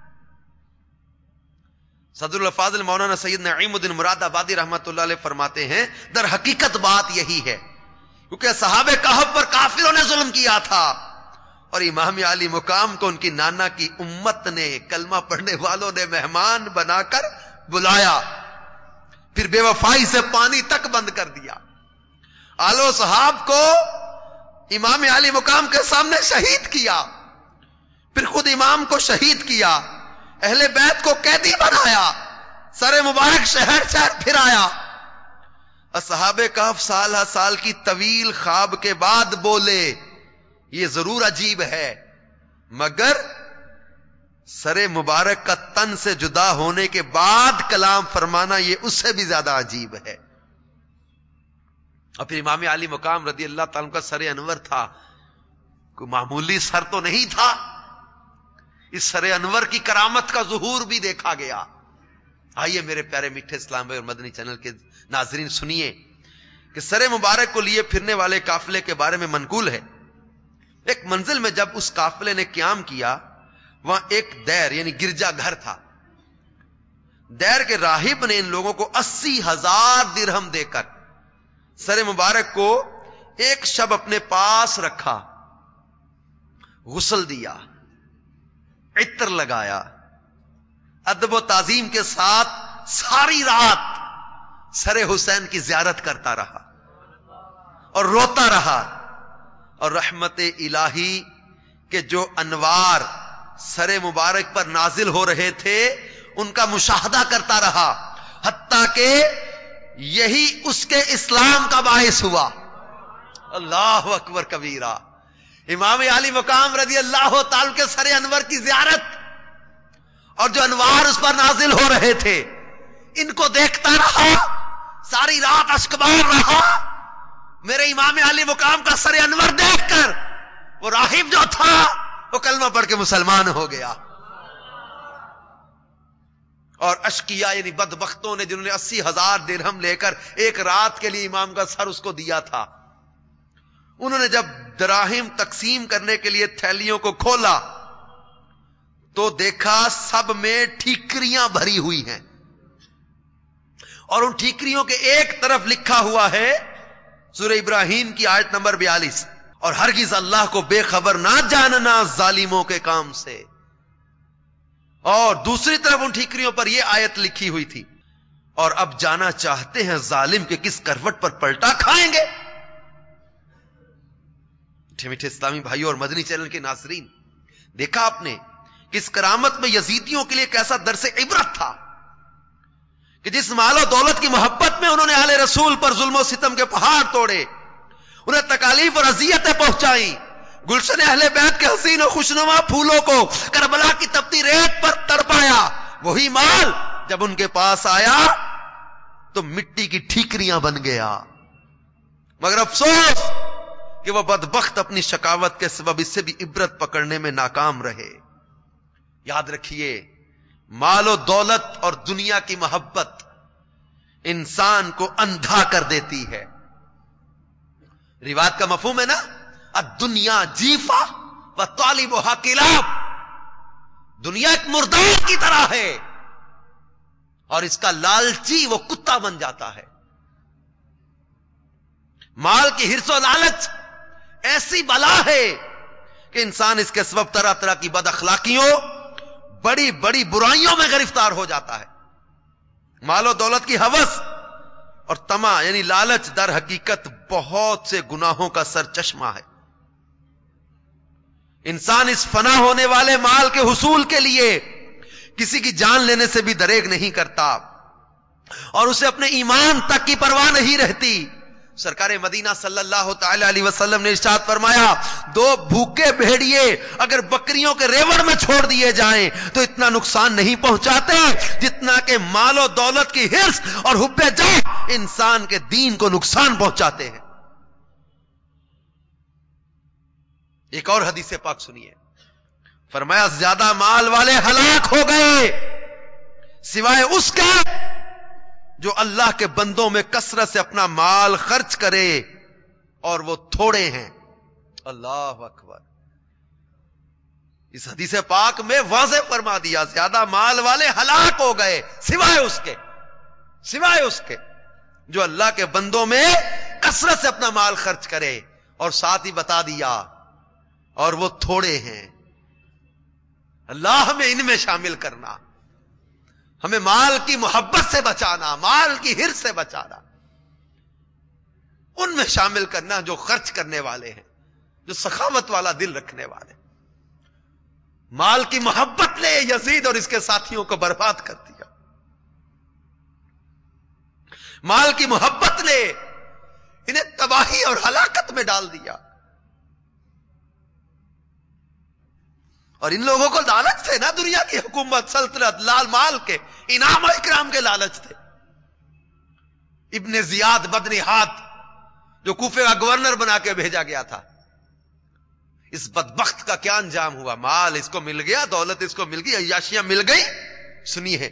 صدر الفاضل مولانا سید نعیم الدین مراد آبادی رحمت اللہ علیہ فرماتے ہیں، در حقیقت بات یہی ہے، کیونکہ صحاب کہف پر کافروں نے ظلم کیا تھا اور امام علی مقام کو ان کی نانا کی امت نے، کلمہ پڑھنے والوں نے مہمان بنا کر بلایا، پھر بے وفائی سے پانی تک بند کر دیا. آل و صحاب کو امام علی مقام کے سامنے شہید کیا، پھر خود امام کو شہید کیا، اہل بیت کو قیدی بنایا، سر مبارک شہر شہر پھرایا. اصحاب کہف سال ہا سال کی طویل خواب کے بعد بولے، یہ ضرور عجیب ہے، مگر سر مبارک کا تن سے جدا ہونے کے بعد کلام فرمانا یہ اس سے بھی زیادہ عجیب ہے. اور پھر امام علی مقام رضی اللہ تعالیٰ کا سر انور تھا، کوئی معمولی سر تو نہیں تھا. اس سر انور کی کرامت کا ظہور بھی دیکھا گیا. آئیے میرے پیارے میٹھے اسلام بھائی اور مدنی چینل کے ناظرین سنیے کہ سر مبارک کو لیے پھرنے والے قافلے کے بارے میں منقول ہے، ایک منزل میں جب اس قافلے نے قیام کیا، وہاں ایک دیر یعنی گرجا گھر تھا. دیر کے راہب نے ان لوگوں کو اسی ہزار درہم دے کر سر مبارک کو ایک شب اپنے پاس رکھا، غسل دیا، عطر لگایا، ادب و تعظیم کے ساتھ ساری رات سر حسین کی زیارت کرتا رہا اور روتا رہا، اور رحمت الہی کے جو انوار سر مبارک پر نازل ہو رہے تھے ان کا مشاہدہ کرتا رہا، حتیٰ کہ یہی اس کے اسلام کا باعث ہوا. اللہ اکبر کبیرہ. امام علی مقام رضی اللہ تعالی کے سر انور کی زیارت اور جو انوار اس پر نازل ہو رہے تھے ان کو دیکھتا رہا, ساری رات اشکبار رہا. میرے امام علی مقام کا سر انور دیکھ کر وہ راہب جو تھا وہ کلمہ پڑھ کے مسلمان ہو گیا. اور اشقیا یعنی بدبختوں نے جنہوں نے اسی ہزار درہم لے کر ایک رات کے لیے امام کا سر اس کو دیا تھا, انہوں نے جب دراہم تقسیم کرنے کے لیے تھیلیوں کو کھولا تو دیکھا سب میں ٹھیکریاں بھری ہوئی ہیں, اور ان ٹھیکریوں کے ایک طرف لکھا ہوا ہے سورہ ابراہیم کی آیت نمبر بیالیس, اور ہرگز اللہ کو بے خبر نہ جاننا ظالموں کے کام سے. اور دوسری طرف ان ٹھیکریوں پر یہ آیت لکھی ہوئی تھی, اور اب جانا چاہتے ہیں ظالم کے کس کروٹ پر پلٹا کھائیں گے. میٹھے میٹھے اسلامی بھائیوں اور مدنی چینل کے ناظرین, دیکھا آپ نے کہ اس کرامت میں یزیدیوں کے لیے کیسا درس عبرت تھا کہ جس مال و دولت کی محبت میں انہوں نے اہل رسول پر ظلم و ستم کے پہاڑ توڑے, انہیں تکالیف اور اذیتیں پہنچائیں, گلشن اہل بیت کے حسین و خوشنما پھولوں کو کربلا کی تپتی ریت پر تڑپایا, وہی مال جب ان کے پاس آیا تو مٹی کی ٹھیکریاں بن گیا. مگر افسوس کہ وہ بدبخت اپنی شکاوت کے سبب اس سے بھی عبرت پکڑنے میں ناکام رہے. یاد رکھیے, مال و دولت اور دنیا کی محبت انسان کو اندھا کر دیتی ہے. روایت کا مفہوم ہے نا, الدنیا جیفا و طالبها کلاب, دنیا ایک مردار کی طرح ہے اور اس کا لالچی وہ کتا بن جاتا ہے. مال کی ہرس و لالچ ایسی بلا ہے کہ انسان اس کے سبب طرح طرح کی بد اخلاقیوں, بڑی بڑی برائیوں میں گرفتار ہو جاتا ہے. مال و دولت کی ہوس اور طمع یعنی لالچ در حقیقت بہت سے گناہوں کا سر چشمہ ہے. انسان اس فنا ہونے والے مال کے حصول کے لیے کسی کی جان لینے سے بھی دریغ نہیں کرتا, اور اسے اپنے ایمان تک کی پرواہ نہیں رہتی. سرکار مدینہ صلی اللہ تعالی علیہ وسلم نے ارشاد فرمایا, دو بھوکے بھیڑیے اگر بکریوں کے ریوڑ میں چھوڑ دیے جائیں تو اتنا نقصان نہیں پہنچاتے جتنا کہ مال و دولت کی ہرس اور حب جاہ انسان کے دین کو نقصان پہنچاتے ہیں. ایک اور حدیث پاک سنیے, فرمایا زیادہ مال والے ہلاک ہو گئے سوائے اس کے جو اللہ کے بندوں میں کثرت سے اپنا مال خرچ کرے اور وہ تھوڑے ہیں. اللہ اکبر. اس حدیث پاک میں واضح فرما دیا زیادہ مال والے ہلاک ہو گئے سوائے اس کے سوائے اس کے جو اللہ کے بندوں میں کثرت سے اپنا مال خرچ کرے, اور ساتھ ہی بتا دیا اور وہ تھوڑے ہیں. اللہ ہمیں ان میں شامل کرنا, ہمیں مال کی محبت سے بچانا, مال کی ہرس سے بچانا, ان میں شامل کرنا جو خرچ کرنے والے ہیں, جو سخاوت والا دل رکھنے والے. مال کی محبت نے یزید اور اس کے ساتھیوں کو برباد کر دیا. مال کی محبت نے انہیں تباہی اور ہلاکت میں ڈال دیا. اور ان لوگوں کو لالچ تھے نا, دنیا کی حکومت, سلطنت, لال مال کے انعام و اکرام کے لالچ تھے. ابن زیاد بدنہاد جو کوفے کا گورنر بنا کے بھیجا گیا تھا, اس بدبخت کا کیا انجام ہوا؟ مال اس کو مل گیا, دولت اس کو مل گئی, عیاشیاں مل گئی. سنیے,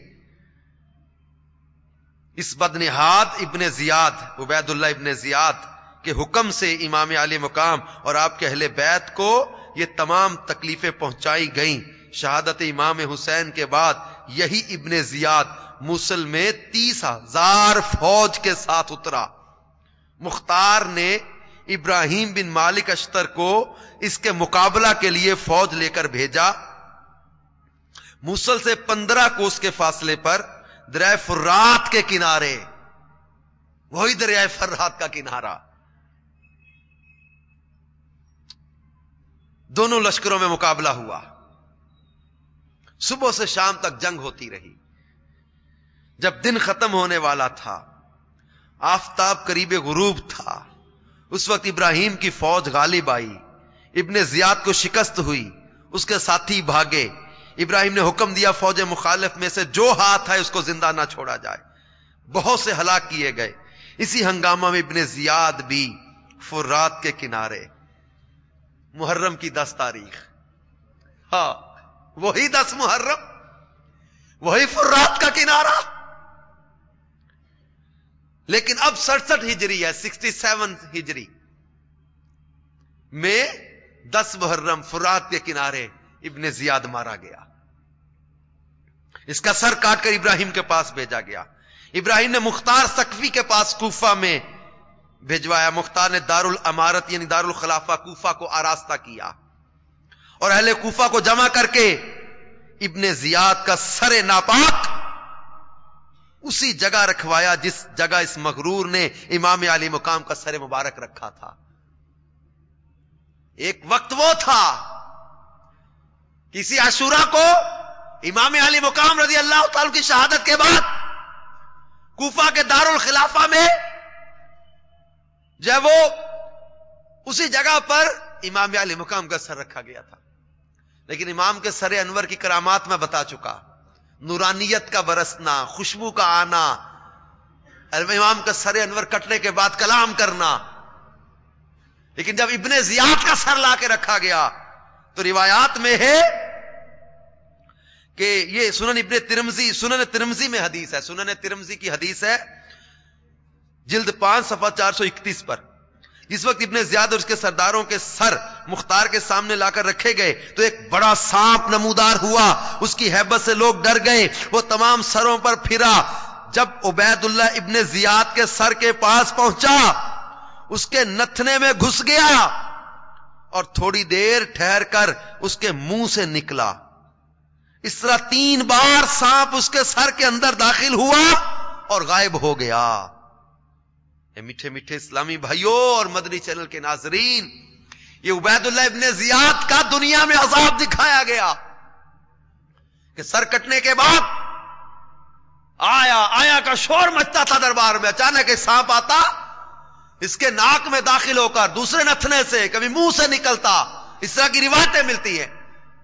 اس بدنہاد ابن زیاد, عبید اللہ ابن زیاد کے حکم سے امام علی مقام اور آپ کے اہل بیت کو یہ تمام تکلیفیں پہنچائی گئیں. شہادت امام حسین کے بعد یہی ابن زیاد موصل میں تیس ہزار فوج کے ساتھ اترا. مختار نے ابراہیم بن مالک اشتر کو اس کے مقابلہ کے لیے فوج لے کر بھیجا. موصل سے پندرہ کوس کے فاصلے پر دریائے فرات کے کنارے, وہی دریائے فرات کا کنارہ, دونوں لشکروں میں مقابلہ ہوا. صبح سے شام تک جنگ ہوتی رہی. جب دن ختم ہونے والا تھا, آفتاب قریب غروب تھا, اس وقت ابراہیم کی فوج غالب آئی، ابن زیاد کو شکست ہوئی، اس کے ساتھی بھاگے. ابراہیم نے حکم دیا فوج مخالف میں سے جو ہاتھ ہے اس کو زندہ نہ چھوڑا جائے. بہت سے ہلاک کیے گئے. اسی ہنگامہ میں ابن زیاد بھی فرات کے کنارے، محرم کی دس تاریخ، ہاں وہی دس محرم، وہی فرات کا کنارہ، لیکن اب سڑسٹھ ہجری ہے، سکسٹی سیون ہجری میں دس محرم فرات کے کنارے ابن زیاد مارا گیا. اس کا سر کاٹ کر ابراہیم کے پاس بھیجا گیا. ابراہیم نے مختار ثقفی کے پاس کوفہ میں بھیجوایا. مختار نے دارالامارت یعنی دارالخلافہ کوفہ کو آراستہ کیا اور اہل کوفہ کو جمع کر کے ابن زیاد کا سر ناپاک اسی جگہ رکھوایا جس جگہ اس مغرور نے امام علی مقام کا سر مبارک رکھا تھا. ایک وقت وہ تھا کسی عاشورہ کو امام علی مقام رضی اللہ تعالی کی شہادت کے بعد کوفہ کے دارالخلافہ میں جب وہ اسی جگہ پر امام علی مقام کا سر رکھا گیا تھا. لیکن امام کے سر انور کی کرامات میں بتا چکا، نورانیت کا برسنا، خوشبو کا آنا، امام کا سر انور کٹنے کے بعد کلام کرنا. لیکن جب ابن زیاد کا سر لا کے رکھا گیا تو روایات میں ہے کہ یہ سنن ابن ترمذی سنن ترمذی میں حدیث ہے، سنن ترمذی کی حدیث ہے جلد پانچ صفحہ چار سو اکتیس پر. جس وقت ابن زیاد اور اس کے سرداروں کے سر مختار کے سامنے لا کر رکھے گئے تو ایک بڑا سانپ نمودار ہوا. اس کی ہیبت سے لوگ ڈر گئے، وہ تمام سروں پر پھرا. جب عبید اللہ ابن زیاد کے سر کے پاس پہنچا اس کے نتھنے میں گھس گیا اور تھوڑی دیر ٹھہر کر اس کے منہ سے نکلا. اس طرح تین بار سانپ اس کے سر کے اندر داخل ہوا اور غائب ہو گیا. اے میٹھے میٹھے اسلامی بھائیوں اور مدنی چینل کے ناظرین، یہ عبید اللہ ابن زیاد کا دنیا میں عذاب دکھایا گیا کہ سر کٹنے کے بعد آیا آیا کا شور مچتا تھا دربار میں. اچانک ایک سانپ آتا، اس کے ناک میں داخل ہو کر دوسرے نتھنے سے کبھی منہ سے نکلتا. اس طرح کی روایتیں ملتی ہیں.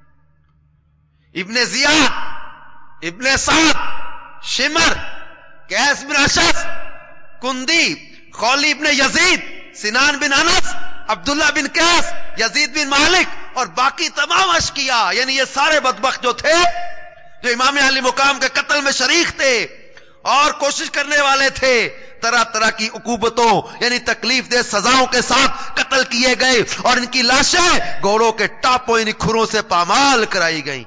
ابن زیاد، ابن سعد، شمر، قیس بن اشعث، کندی، خولی ابن یزید، سنان بن انس، عبداللہ بن قیس، یزید بن مالک اور باقی تمام اشقیاء، یعنی یہ سارے بدبخت جو تھے جو امام علی مقام کے قتل میں شریک تھے اور کوشش کرنے والے تھے، طرح طرح کی عقوبتوں یعنی تکلیف دہ سزاؤں کے ساتھ قتل کیے گئے اور ان کی لاشیں گھوڑوں کے ٹاپوں یعنی کھروں سے پامال کرائی گئیں.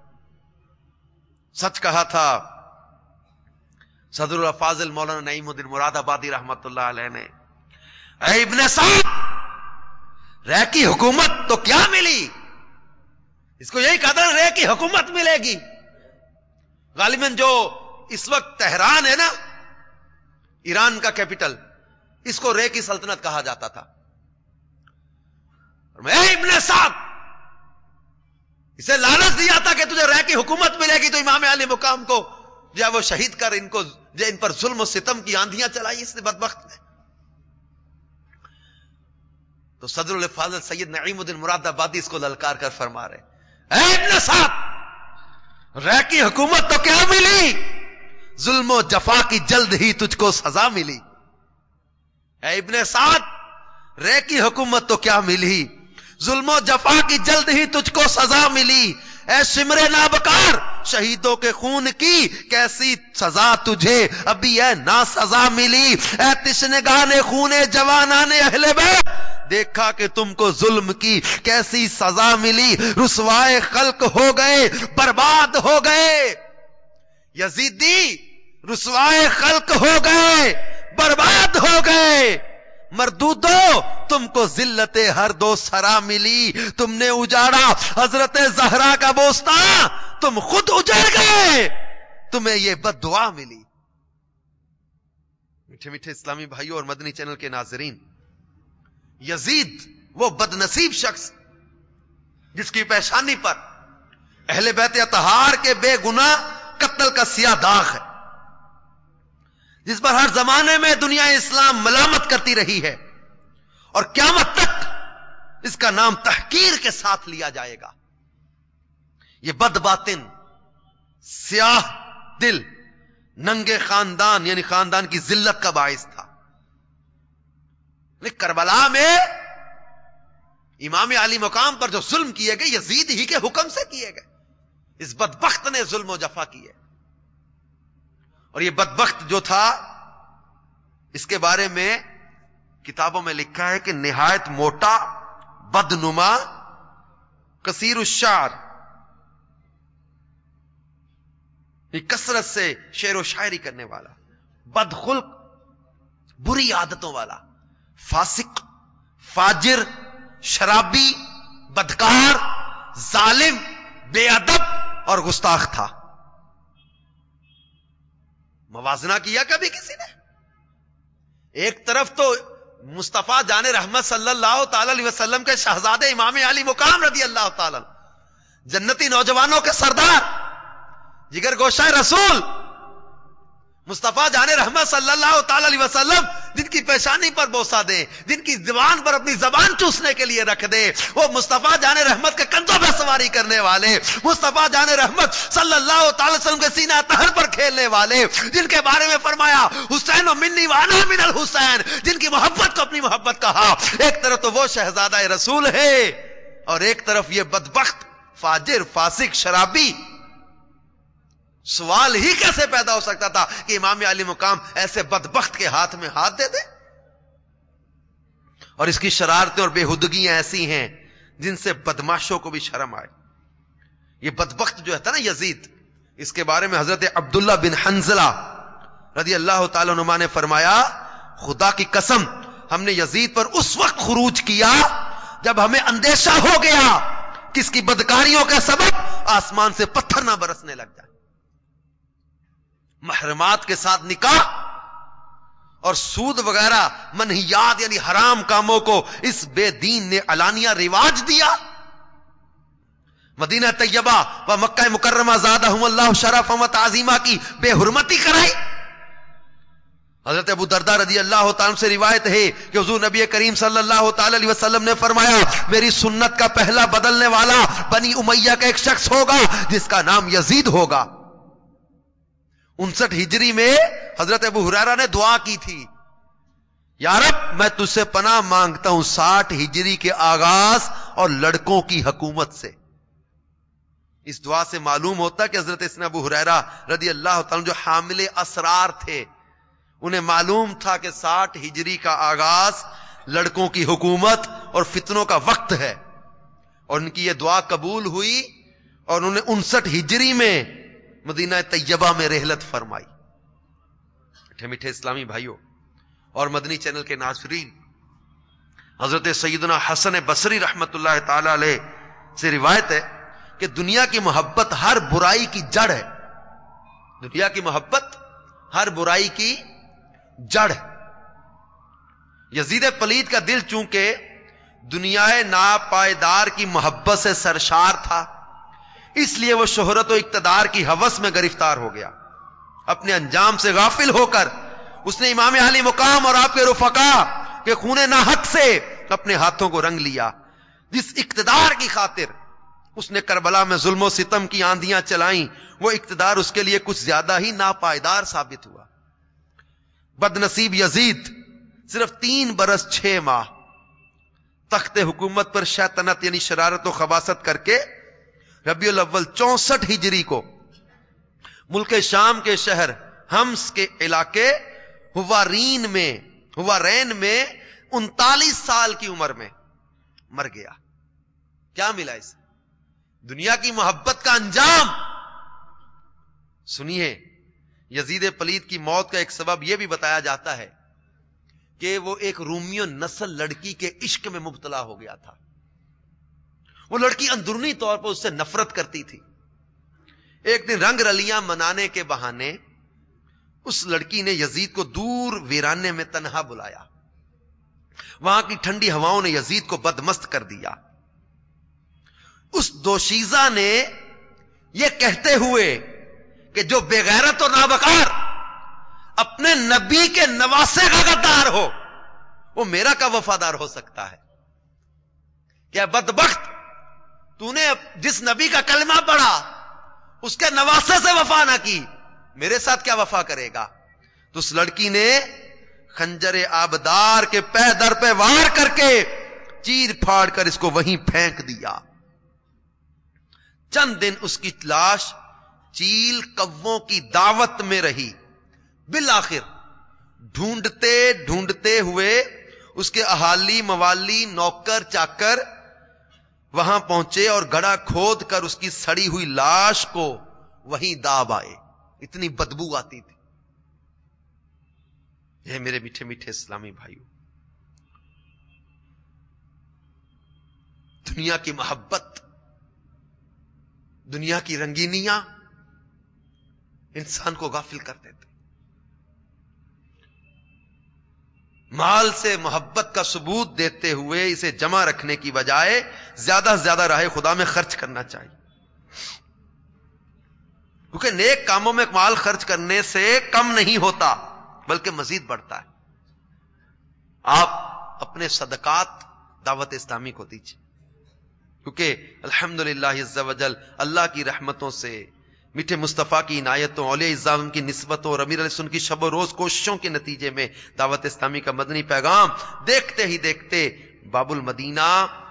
سچ کہا تھا صدر الفاضل مولانا نعیم الدین مراد آبادی رحمت اللہ علیہ نے، اے ابن سعد، رے کی حکومت تو کیا ملی؟ اس کو یہی قدر رے کی حکومت ملے گی. غالباً جو اس وقت تہران ہے نا، ایران کا کیپٹل، اس کو رے کی سلطنت کہا جاتا تھا. اے ابن سعد، اسے لالچ دیا تھا کہ تجھے رے کی حکومت ملے گی تو امام علی مقام کو جب وہ شہید کر ان کو ان پر ظلم و ستم کی آندھیاں چلائی اس نے بدبخت نے. تو صدر الفاضل سید نعیم الدین مراد آبادی اس کو للکار کر فرما رہے، اے ابن سعد، رے کی حکومت تو کیا ملی؟ ظلم و جفا کی جلد ہی تجھ کو سزا ملی. اے ابن سعد، رے کی حکومت تو کیا ملی؟ ظلم و جفا کی جلد ہی تجھ کو سزا ملی. اے شمر نابکار، شہیدوں کے خون کی کیسی سزا تجھے ابھی ہے نا سزا ملی. اے تشنگان خون جوانان اہل بیت، دیکھا کہ تم کو ظلم کی کیسی سزا ملی. رسوائے خلق ہو گئے، برباد ہو گئے. یزیدی رسوائے خلق ہو گئے، برباد ہو گئے. مردودو، تم کو ذلت ہر دو سرا ملی. تم نے اجاڑا حضرت زہرا کا بوستان، تم خود اجڑ گئے، تمہیں یہ بد دعا ملی. میٹھے میٹھے اسلامی بھائیوں اور مدنی چینل کے ناظرین، یزید وہ بد نصیب شخص جس کی پیشانی پر اہل بیت اطہار کے بے گناہ قتل کا سیاہ داغ ہے، جس پر ہر زمانے میں دنیا اسلام ملامت کرتی رہی ہے اور قیامت تک اس کا نام تحقیر کے ساتھ لیا جائے گا. یہ بد باطن، سیاہ دل، ننگے خاندان یعنی خاندان کی ذلت کا باعث تھا. لیکن کربلا میں امام علی مقام پر جو ظلم کیے گئے یزید ہی کے حکم سے کیے گئے. اس بدبخت نے ظلم و جفا کیے. اور یہ بدبخت جو تھا اس کے بارے میں کتابوں میں لکھا ہے کہ نہایت موٹا، بدنما، کثیر الشعر، کثرت سے شعر و شاعری کرنے والا، بدخلق، بری عادتوں والا، فاسق، فاجر، شرابی، بدکار، ظالم، بے ادب اور گستاخ تھا. موازنہ کیا کبھی کسی نے؟ ایک طرف تو مصطفیٰ جان رحمت صلی اللہ تعالی علیہ وسلم کے شہزادے امام علی مقام رضی اللہ تعالی، جنتی نوجوانوں کے سردار، جگر گوشہ رسول مصطفیٰ جان رحمت صلی اللہ تعالی علیہ وسلم، جن کی پیشانی پر بوسہ دے، جن کی زبان پر اپنی زبان چوسنے کے لیے رکھ دے، وہ مصطفیٰ جان رحمت کے کندھوں پہ سواری کرنے والے، مصطفیٰ جان رحمت صلی اللہ تعالی وسلم کے سینہ طہر پر کھیلنے والے، جن کے بارے میں فرمایا حسین و منی وانا من الحسین، جن کی محبت کو اپنی محبت کہا. ایک طرف تو وہ شہزادہ رسول ہے اور ایک طرف یہ بدبخت، فاجر، فاسق، شرابی. سوال ہی کیسے پیدا ہو سکتا تھا کہ امام علی مقام ایسے بدبخت کے ہاتھ میں ہاتھ دے دے؟ اور اس کی شرارتیں اور بےہودگیاں ایسی ہیں جن سے بدماشوں کو بھی شرم آئے. یہ بدبخت جو ہے نا یزید، اس کے بارے میں حضرت عبداللہ بن حنظلہ رضی اللہ تعالی عنہ نے فرمایا، خدا کی قسم ہم نے یزید پر اس وقت خروج کیا جب ہمیں اندیشہ ہو گیا کہ اس کی بدکاریوں کے سبب آسمان سے پتھر نہ برسنے لگ جائے. محرمات کے ساتھ نکاح اور سود وغیرہ منہیات یعنی حرام کاموں کو اس بے دین نے علانیہ رواج دیا. مدینہ طیبہ و مکہ مکرمہ زادہم اللہ شرفا و تعظیمہ کی بے حرمتی کرائی. حضرت ابو درداء رضی اللہ تعالیٰ سے روایت ہے کہ حضور نبی کریم صلی اللہ تعالی علیہ وسلم نے فرمایا، میری سنت کا پہلا بدلنے والا بنی امیہ کا ایک شخص ہوگا جس کا نام یزید ہوگا. انسٹھ ہجری میں حضرت ابو ہریرہ نے دعا کی تھی، یا رب میں تجھ سے پناہ مانگتا ہوں ساٹھ ہجری کے آغاز اور لڑکوں کی حکومت سے. اس دعا سے معلوم ہوتا کہ حضرت سیدنا ابو ہریرہ رضی اللہ تعالیٰ جو حامل اسرار تھے، انہیں معلوم تھا کہ ساٹھ ہجری کا آغاز لڑکوں کی حکومت اور فتنوں کا وقت ہے، اور ان کی یہ دعا قبول ہوئی اور انہوں نے انسٹھ ہجری میں مدینہ طیبہ میں رحلت فرمائی. میٹھے میٹھے اسلامی بھائیوں اور مدنی چینل کے ناظرین، حضرت سیدنا حسن بصری رحمت اللہ تعالی علیہ سے روایت ہے کہ دنیا کی محبت ہر برائی کی جڑ ہے. دنیا کی محبت ہر برائی کی جڑ ہے. یزید پلید کا دل چونکہ دنیا ناپائیدار کی محبت سے سرشار تھا، اس لیے وہ شہرت و اقتدار کی ہوس میں گرفتار ہو گیا. اپنے انجام سے غافل ہو کر اس نے امام علی مقام اور آپ کے رفقا کے خون ناحق سے اپنے ہاتھوں کو رنگ لیا. جس اقتدار کی خاطر اس نے کربلا میں ظلم و ستم کی آندیاں چلائیں، وہ اقتدار اس کے لیے کچھ زیادہ ہی ناپائیدار ثابت ہوا. بد نصیب یزید صرف تین برس چھ ماہ تخت حکومت پر شیطنت یعنی شرارت و خباثت کر کے ربیع الاول چونسٹھ ہجری کو ملک شام کے شہر ہمس کے علاقے ہوارین میں ہوارین میں انتالیس سال کی عمر میں مر گیا. کیا ملا اسے؟ دنیا کی محبت کا انجام. سنیے، یزید پلید کی موت کا ایک سبب یہ بھی بتایا جاتا ہے کہ وہ ایک رومیو نسل لڑکی کے عشق میں مبتلا ہو گیا تھا. وہ لڑکی اندرونی طور پر اس سے نفرت کرتی تھی. ایک دن رنگ رلیاں منانے کے بہانے اس لڑکی نے یزید کو دور ویرانے میں تنہا بلایا. وہاں کی ٹھنڈی ہواؤں نے یزید کو بدمست کر دیا. اس دوشیزہ نے یہ کہتے ہوئے کہ جو بے غیرت و نابکار اپنے نبی کے نواسے کا غدار ہو وہ میرا کا وفادار ہو سکتا ہے؟ کیا بدبخت تو نے جس نبی کا کلمہ پڑھا اس کے نواسے سے وفا نہ کی، میرے ساتھ کیا وفا کرے گا؟ تو اس لڑکی نے خنجر آبدار کے پہ در پہ وار کر کے چیر پھاڑ کر اس کو وہیں پھینک دیا. چند دن اس کی لاش چیل کووں کی دعوت میں رہی. بالآخر ڈھونڈتے ڈھونڈتے ہوئے اس کے اہالی موالی نوکر چاکر وہاں پہنچے اور گڑھا کھود کر اس کی سڑی ہوئی لاش کو وہیں داب آئے. اتنی بدبو آتی تھی. یہ میرے میٹھے میٹھے اسلامی بھائیوں، دنیا کی محبت، دنیا کی رنگینیاں انسان کو غافل کر دیتے. مال سے محبت کا ثبوت دیتے ہوئے اسے جمع رکھنے کی بجائے زیادہ سے زیادہ راہ خدا میں خرچ کرنا چاہیے، کیونکہ نیک کاموں میں مال خرچ کرنے سے کم نہیں ہوتا بلکہ مزید بڑھتا ہے. آپ اپنے صدقات دعوت اسلامی کو دیجیے، کیونکہ الحمدللہ عز وجل اللہ کی رحمتوں سے، میٹھے مصطفیٰ کی عنایتوں، اولیاء اعظام کی نسبتوں اور امیر علیہ السنت کی شب و روز کوششوں کے نتیجے میں دعوت اسلامی کا مدنی پیغام دیکھتے ہی دیکھتے باب المدینہ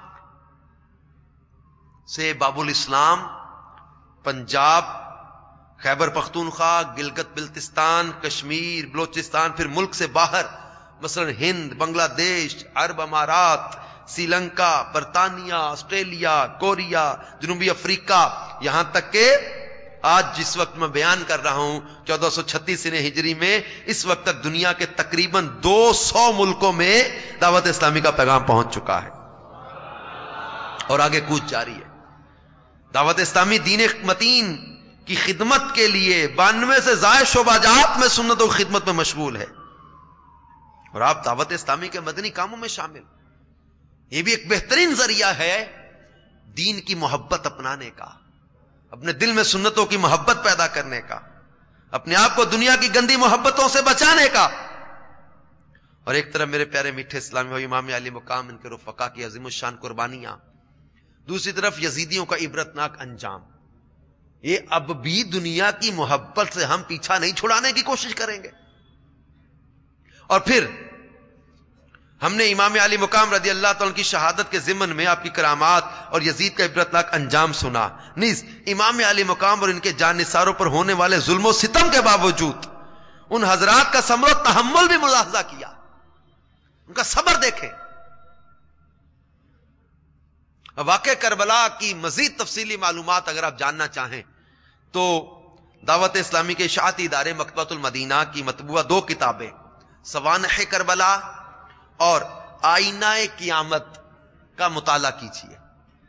سے باب الاسلام، پنجاب، خیبر پختونخوا، گلگت بلتستان، کشمیر، بلوچستان، پھر ملک سے باہر مثلا ہند، بنگلہ دیش، عرب امارات، سری لنکا، برطانیہ، آسٹریلیا، کوریا، جنوبی افریقہ، یہاں تک کہ آج جس وقت میں بیان کر رہا ہوں چودہ سو چھتیس سنہ ہجری میں، اس وقت تک دنیا کے تقریباً دو سو ملکوں میں دعوت اسلامی کا پیغام پہنچ چکا ہے اور آگے کوچ جاری ہے. دعوت اسلامی دین متین کی خدمت کے لیے بانوے سے زائد شعبہ جات میں سنت و خدمت میں مشغول ہے، اور آپ دعوت اسلامی کے مدنی کاموں میں شامل. یہ بھی ایک بہترین ذریعہ ہے دین کی محبت اپنانے کا، اپنے دل میں سنتوں کی محبت پیدا کرنے کا، اپنے آپ کو دنیا کی گندی محبتوں سے بچانے کا. اور ایک طرف میرے پیارے میٹھے اسلامی بھائی امام علی مقام، ان کے رفقا کی عظیم الشان قربانیاں، دوسری طرف یزیدیوں کا عبرتناک انجام. یہ اب بھی دنیا کی محبت سے ہم پیچھا نہیں چھڑانے کی کوشش کریں گے. اور پھر ہم نے امام علی مقام رضی اللہ تعالیٰ کی شہادت کے ضمن میں آپ کی کرامات اور یزید کا عبرتناک انجام سنا. نیز امام علی مقام اور ان کے جان نثاروں پر ہونے والے ظلم و ستم کے باوجود ان حضرات کا صبر و تحمل بھی ملاحظہ کیا، ان کا صبر دیکھیں. واقع کربلا کی مزید تفصیلی معلومات اگر آپ جاننا چاہیں تو دعوت اسلامی کے اشاعتی ادارے مکتبۃ المدینہ کی مطبوعہ دو کتابیں سوانح کربلا اور آئینہ قیامت کا مطالعہ کیجیے.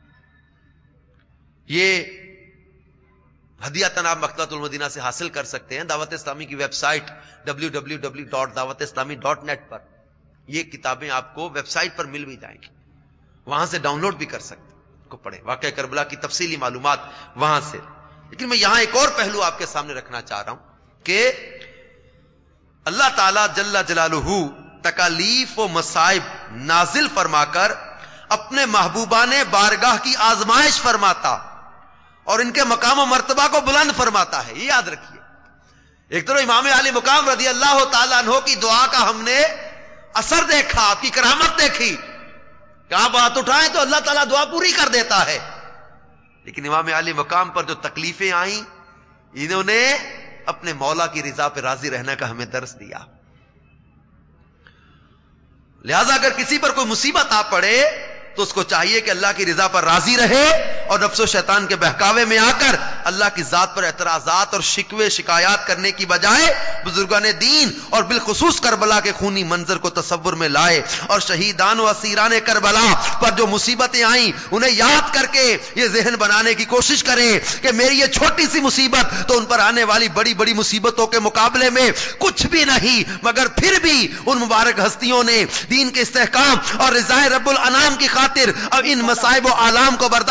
یہ ہدیہ تناب مکتبۃ المدینہ سے حاصل کر سکتے ہیں. دعوت اسلامی کی website W W W dot Dawat Islami dot net پر یہ کتابیں آپ کو ویب سائٹ پر مل بھی جائیں گی، وہاں سے ڈاؤن لوڈ بھی کر سکتے ہیں، کو پڑھیں. واقعہ کربلا کی تفصیلی معلومات وہاں سے. لیکن میں یہاں ایک اور پہلو آپ کے سامنے رکھنا چاہ رہا ہوں کہ اللہ تعالی جل جلالہ تکالیف و مصائب نازل فرما کر اپنے محبوبان بارگاہ کی آزمائش فرماتا اور ان کے مقام و مرتبہ کو بلند فرماتا ہے. یہ یاد رکھیے. ایک طرف امام علی مقام رضی اللہ تعالیٰ عنہ کی دعا کا ہم نے اثر دیکھا، آپ کی کرامت دیکھی کہ آپ ہاتھ اٹھائیں تو اللہ تعالیٰ دعا پوری کر دیتا ہے. لیکن امام علی مقام پر جو تکلیفیں آئیں، انہوں نے اپنے مولا کی رضا پہ راضی رہنے کا ہمیں درس دیا. لہذا اگر کسی پر کوئی مصیبت آ پڑے تو اس کو چاہیے کہ اللہ کی رضا پر راضی رہے اور نفس و شیطان کے بہکاوے میں آ کر اللہ کی ذات پر اعتراضات اور شکوے شکایات کرنے کی بجائے بزرگان دین اور بالخصوص کربلا کے خونی منظر کو تصور میں لائے اور شہیدان و اسیران کربلا پر جو مصیبتیں آئیں انہیں یاد کر کے یہ ذہن بنانے کی کوشش کریں کہ میری یہ چھوٹی سی مصیبت تو ان پر آنے والی بڑی بڑی مصیبتوں کے مقابلے میں کچھ بھی نہیں، مگر پھر بھی ان مبارک ہستیوں نے دین کے استحکام اور رضائے رب الانام کی خاطر اب ان مصائب و آلام کو برداشت کیا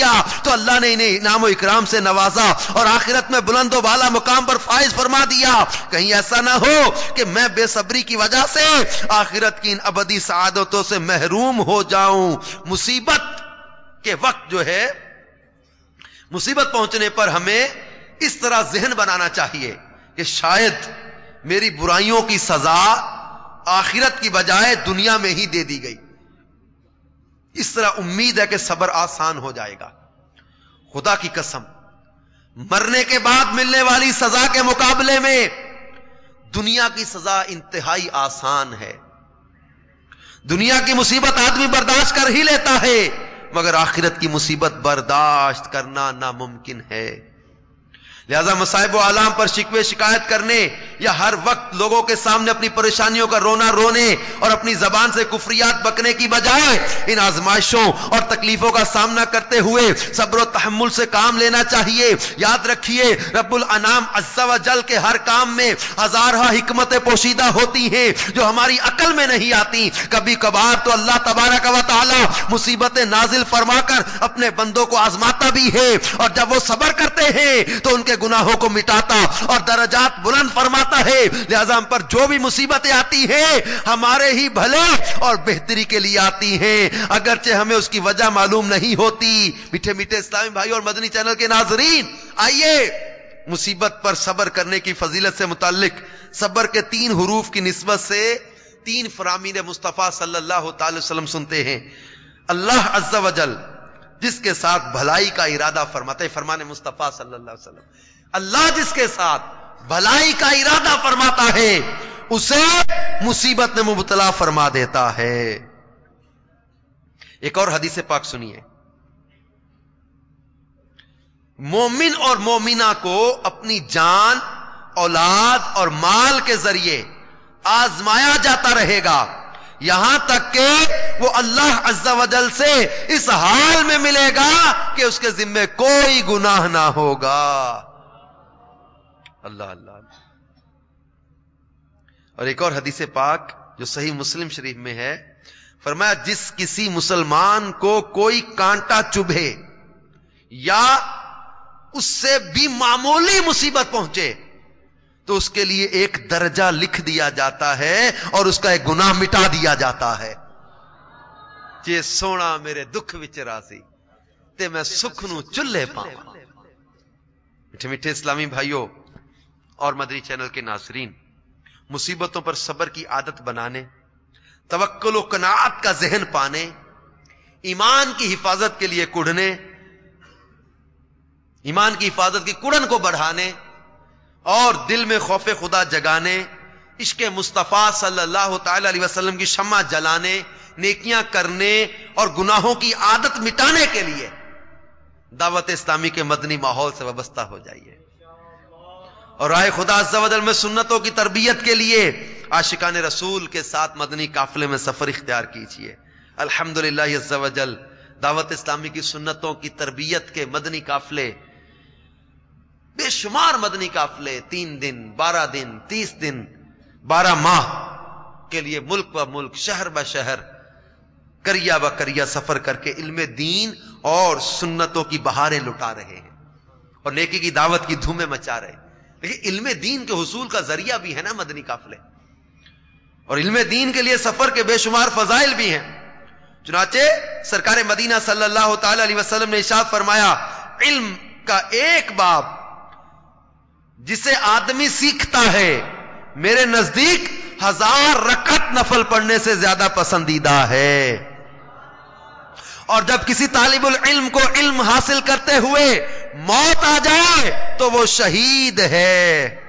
دیا تو اللہ نے انہیں انعام و اکرام سے نوازا اور آخرت میں بلند و بالا مقام پر فائز فرما دیا. کہیں ایسا نہ ہو کہ میں بے صبری کی وجہ سے آخرت کی ان ابدی سعادتوں سے محروم ہو جاؤں. مصیبت کے وقت جو ہے، مصیبت پہنچنے پر ہمیں اس طرح ذہن بنانا چاہیے کہ شاید میری برائیوں کی سزا آخرت کی بجائے دنیا میں ہی دے دی گئی. اس طرح امید ہے کہ صبر آسان ہو جائے گا. خدا کی قسم، مرنے کے بعد ملنے والی سزا کے مقابلے میں دنیا کی سزا انتہائی آسان ہے. دنیا کی مصیبت آدمی برداشت کر ہی لیتا ہے، مگر آخرت کی مصیبت برداشت کرنا ناممکن ہے. لہذا مصائب و آلام پر شکوے شکایت کرنے یا ہر وقت لوگوں کے سامنے اپنی پریشانیوں کا رونا رونے اور اپنی زبان سے کفریات بکنے کی بجائے ان آزمائشوں اور تکلیفوں کا سامنا کرتے ہوئے صبر و تحمل سے کام لینا چاہیے. یاد رکھیے، رب الانام عز و جل کے ہر کام میں ہزارہ حکمتیں پوشیدہ ہوتی ہیں جو ہماری عقل میں نہیں آتی. کبھی کبھار تو اللہ تبارک و تعالی مصیبتیں نازل فرما کر اپنے بندوں کو آزماتا بھی ہے، اور جب وہ صبر کرتے ہیں تو ان کے گناہوں کو مٹاتا اور درجات بلند فرماتا ہے. لہذا ہم پر جو بھی مصیبتیں آتی ہیں ہمارے ہی بھلے اور بہتری کے لیے آتی ہیں، اگرچہ ہمیں اس کی وجہ معلوم نہیں ہوتی. میٹھے میٹھے اسلامی بھائی اور مدنی چینل کے ناظرین، آئیے مصیبت پر صبر کرنے کی فضیلت سے متعلق صبر کے تین حروف کی نسبت سے تین فرامین مصطفیٰ صلی اللہ تعالی وسلم سنتے ہیں. اللہ عز و جل جس کے ساتھ بھلائی کا ارادہ فرماتے، فرمان مصطفیٰ صلی اللہ علیہ وسلم، اللہ جس کے ساتھ بھلائی کا ارادہ فرماتا ہے اسے مصیبت میں مبتلا فرما دیتا ہے. ایک اور حدیث پاک سنیے، مومن اور مومنہ کو اپنی جان، اولاد اور مال کے ذریعے آزمایا جاتا رہے گا یہاں تک کہ وہ اللہ عز و جل سے اس حال میں ملے گا کہ اس کے ذمے کوئی گناہ نہ ہوگا. اللہ اللہ. اور ایک اور حدیث پاک جو صحیح مسلم شریف میں ہے، فرمایا جس کسی مسلمان کو کوئی کانٹا چبھے یا اس سے بھی معمولی مصیبت پہنچے تو اس کے لیے ایک درجہ لکھ دیا جاتا ہے اور اس کا ایک گناہ مٹا دیا جاتا ہے. جے سونا میرے دکھ وچ راضی تے میں سکھ نو چلے پاواں. میٹھے میٹھے اسلامی بھائیوں اور مدنی چینل کے ناظرین، مصیبتوں پر صبر کی عادت بنانے، توکل و قناعت کا ذہن پانے، ایمان کی حفاظت کے لیے کڑھنے، ایمان کی حفاظت کی کڑن کو بڑھانے اور دل میں خوف خدا جگانے، عشق مصطفیٰ صلی اللہ تعالی علیہ وسلم کی شمع جلانے، نیکیاں کرنے اور گناہوں کی عادت مٹانے کے لیے دعوت اسلامی کے مدنی ماحول سے وابستہ ہو جائیے. اور راہ خدا عز و جل میں سنتوں کی تربیت کے لیے عاشقان رسول کے ساتھ مدنی قافلے میں سفر اختیار کیجیے. الحمدللہ عز و جل دعوت اسلامی کی سنتوں کی تربیت کے مدنی قافلے، بے شمار مدنی قافلے، تین دن، بارہ دن، تیس دن، بارہ ماہ کے لیے ملک و ملک، شہر ب شہر، کریا ب کریا سفر کر کے علم دین اور سنتوں کی بہاریں لٹا رہے ہیں اور نیکی کی دعوت کی دھومیں مچا رہے ہیں. لیکن علم دین کے حصول کا ذریعہ بھی ہے نا مدنی قافلے، اور علم دین کے لیے سفر کے بے شمار فضائل بھی ہیں. چنانچہ سرکار مدینہ صلی اللہ تعالی علیہ وسلم نے ارشاد فرمایا، علم کا ایک باب جسے آدمی سیکھتا ہے میرے نزدیک ہزار رکعت نفل پڑھنے سے زیادہ پسندیدہ ہے. اور جب کسی طالب العلم کو علم حاصل کرتے ہوئے موت آ جائے تو وہ شہید ہے.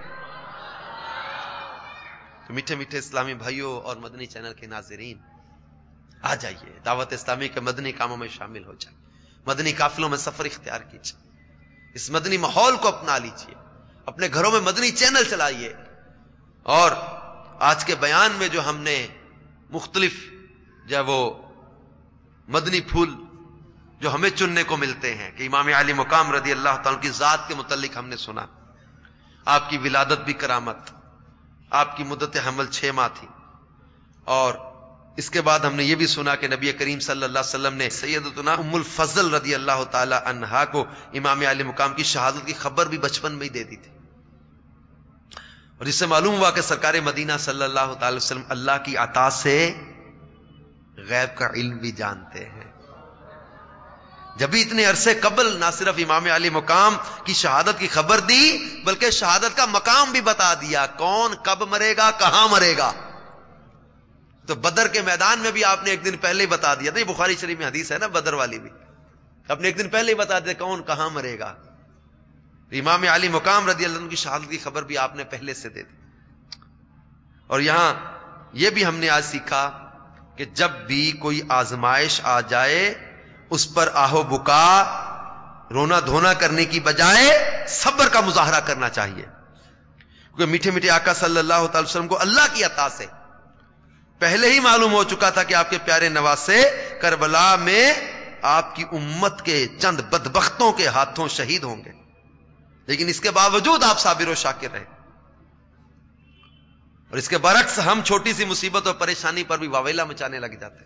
تو میٹھے میٹھے اسلامی بھائیوں اور مدنی چینل کے ناظرین، آ جائیے دعوت اسلامی کے مدنی کاموں میں شامل ہو جائیں، مدنی قافلوں میں سفر اختیار کیجیے، اس مدنی ماحول کو اپنا لیجیے، اپنے گھروں میں مدنی چینل چلائیے. اور آج کے بیان میں جو ہم نے مختلف جو وہ مدنی پھول جو ہمیں چننے کو ملتے ہیں کہ امام علی مقام رضی اللہ تعالیٰ کی ذات کے متعلق ہم نے سنا، آپ کی ولادت بھی کرامت، آپ کی مدت حمل چھ ماہ تھی اور اس کے بعد ہم نے یہ بھی سنا کہ نبی کریم صلی اللہ علیہ وسلم نے سیدتنا ام الفضل رضی اللہ تعالی عنہا کو امام عالی مقام کی شہادت کی خبر بھی بچپن میں ہی دے دی تھی، اور جس سے معلوم ہوا کہ سرکار مدینہ صلی اللہ تعالی وسلم اللہ کی عطا سے غیب کا علم بھی جانتے ہیں۔ جب بھی اتنے عرصے قبل نہ صرف امام علی مقام کی شہادت کی خبر دی بلکہ شہادت کا مقام بھی بتا دیا، کون کب مرے گا، کہاں مرے گا۔ تو بدر کے میدان میں بھی آپ نے ایک دن پہلے ہی بتا دیا تھا، یہ بخاری شریف میں حدیث ہے نا بدر والی بھی، آپ نے ایک دن پہلے ہی بتا دیا کون کہاں مرے گا۔ امام علی مقام رضی اللہ عنہ کی شہادت کی خبر بھی آپ نے پہلے سے دے دی۔ اور یہاں یہ بھی ہم نے آج سیکھا کہ جب بھی کوئی آزمائش آ جائے اس پر آہو بکا رونا دھونا کرنے کی بجائے صبر کا مظاہرہ کرنا چاہیے، کیونکہ میٹھے میٹھے آقا صلی اللہ تعالی وسلم کو اللہ کی عطا سے پہلے ہی معلوم ہو چکا تھا کہ آپ کے پیارے نواسے کربلا میں آپ کی امت کے چند بدبختوں کے ہاتھوں شہید ہوں گے، لیکن اس کے باوجود آپ صابر و شاکر رہے۔ اور اس کے برعکس ہم چھوٹی سی مصیبت اور پریشانی پر بھی واویلا مچانے لگ جاتے ہیں۔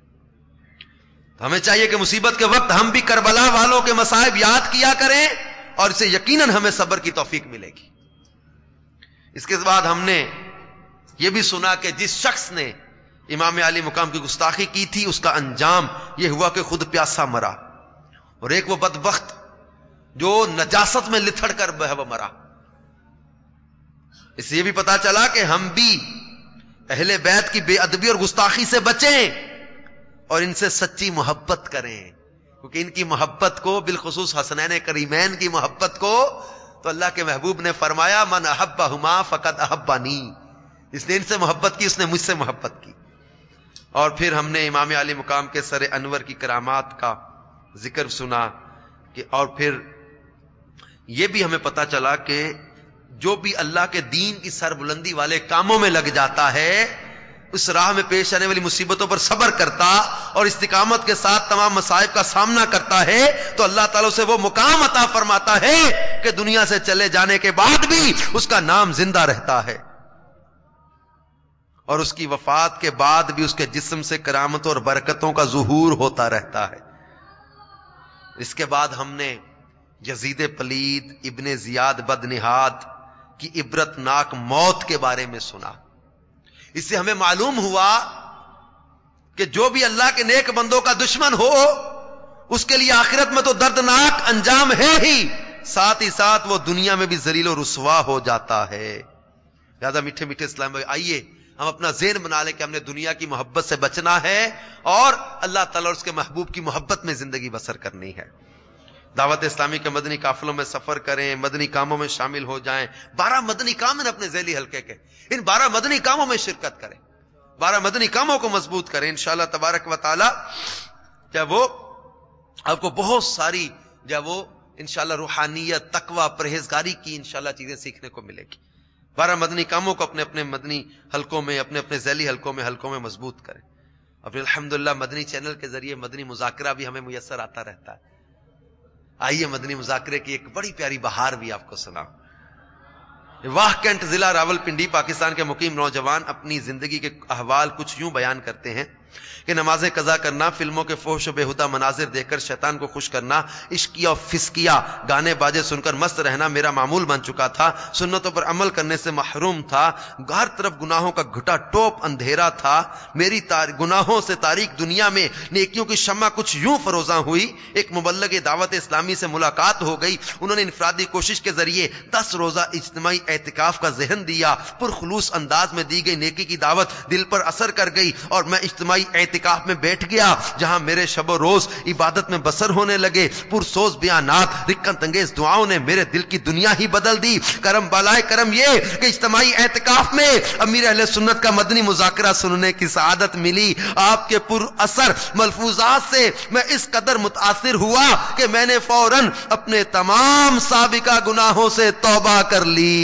ہمیں چاہیے کہ مصیبت کے وقت ہم بھی کربلا والوں کے مصائب یاد کیا کریں، اور اسے یقیناً ہمیں صبر کی توفیق ملے گی۔ اس کے بعد ہم نے یہ بھی سنا کہ جس شخص نے امام علی مقام کی گستاخی کی تھی اس کا انجام یہ ہوا کہ خود پیاسا مرا، اور ایک وہ بدبخت جو نجاست میں لتھڑ کر بہو مرا۔ اس سے یہ بھی پتا چلا کہ ہم بھی اہل بیت کی بے ادبی اور گستاخی سے بچیں اور ان سے سچی محبت کریں، کیونکہ ان کی محبت کو، بالخصوص حسنین کریمین کی محبت کو، تو اللہ کے محبوب نے فرمایا من احبہما فقد احبانی، اس نے ان سے محبت کی اس نے مجھ سے محبت کی۔ اور پھر ہم نے امام علی مقام کے سر انور کی کرامات کا ذکر سنا کہ اور پھر یہ بھی ہمیں پتا چلا کہ جو بھی اللہ کے دین کی سربلندی والے کاموں میں لگ جاتا ہے، اس راہ میں پیش آنے والی مصیبتوں پر صبر کرتا اور استقامت کے ساتھ تمام مصائب کا سامنا کرتا ہے، تو اللہ تعالیٰ سے وہ مقام عطا فرماتا ہے کہ دنیا سے چلے جانے کے بعد بھی اس کا نام زندہ رہتا ہے، اور اس کی وفات کے بعد بھی اس کے جسم سے کرامتوں اور برکتوں کا ظہور ہوتا رہتا ہے۔ اس کے بعد ہم نے یزید پلید ابن زیاد بدنہاد کی عبرت ناک موت کے بارے میں سنا۔ اس سے ہمیں معلوم ہوا کہ جو بھی اللہ کے نیک بندوں کا دشمن ہو اس کے لیے آخرت میں تو دردناک انجام ہے ہی، ساتھ ہی ساتھ وہ دنیا میں بھی ذلیل و رسوا ہو جاتا ہے۔ لہذا میٹھے میٹھے اسلام بھائی، آئیے ہم اپنا ذہن بنا لیں کہ ہم نے دنیا کی محبت سے بچنا ہے اور اللہ تعالیٰ اور اس کے محبوب کی محبت میں زندگی بسر کرنی ہے۔ دعوت اسلامی کے مدنی قافلوں میں سفر کریں، مدنی کاموں میں شامل ہو جائیں۔ بارہ مدنی کام ہیں اپنے ذیلی حلقے کے، ان بارہ مدنی کاموں میں شرکت کریں، بارہ مدنی کاموں کو مضبوط کریں۔ انشاءاللہ تبارک و تعالی جب وہ آپ کو بہت ساری جب وہ انشاءاللہ روحانیت، تقوی، پرہیزگاری کی انشاءاللہ چیزیں سیکھنے کو ملے گی۔ بارہ مدنی کاموں کو اپنے اپنے مدنی حلقوں میں، اپنے اپنے ذیلی حلقوں میں حلقوں میں مضبوط کریں۔ اور پھر الحمدللہ مدنی چینل کے ذریعے مدنی مذاکرہ بھی ہمیں میسر آتا رہتا ہے۔ آئیے مدنی مذاکرے کی ایک بڑی پیاری بہار بھی آپ کو سناؤں۔ واہ کینٹ ضلع راول پنڈی پاکستان کے مقیم نوجوان اپنی زندگی کے احوال کچھ یوں بیان کرتے ہیں کہ نمازیں قضا کرنا، فلموں کے فحش و بےہودہ مناظر دیکھ کر شیطان کو خوش کرنا، عشقیہ و فسقیہ گانے باجے سن کر مست رہنا میرا معمول بن چکا تھا۔ سنتوں پر عمل کرنے سے محروم تھا، ہر طرف گناہوں کا گھٹا ٹوپ اندھیرا تھا۔ میری گناہوں سے تاریک دنیا میں نیکیوں کی شمع کچھ یوں فروزاں ہوئی۔ ایک مبلغ دعوت اسلامی سے ملاقات ہو گئی، انہوں نے انفرادی کوشش کے ذریعے دس روزہ اجتماعی اعتکاف کا ذہن دیا۔ پرخلوص انداز میں دی گئی نیکی کی دعوت دل پر اثر کر گئی اور میں اجتماعی اعتکاف میں بیٹھ گیا، جہاں میرے شب و روز عبادت میں بسر ہونے لگے۔ پرسوز بیانات، رکت انگیز دعاؤں نے میرے دل کی دنیا ہی بدل دی۔ کرم بالائے کرم یہ کہ اجتماعی اعتکاف میں امیر اہل سنت کا مدنی مذاکرہ سننے کی سعادت ملی۔ آپ کے پر اثر ملفوظات سے میں اس قدر متاثر ہوا کہ میں نے فوراً اپنے تمام سابقہ گناہوں سے توبہ کر لی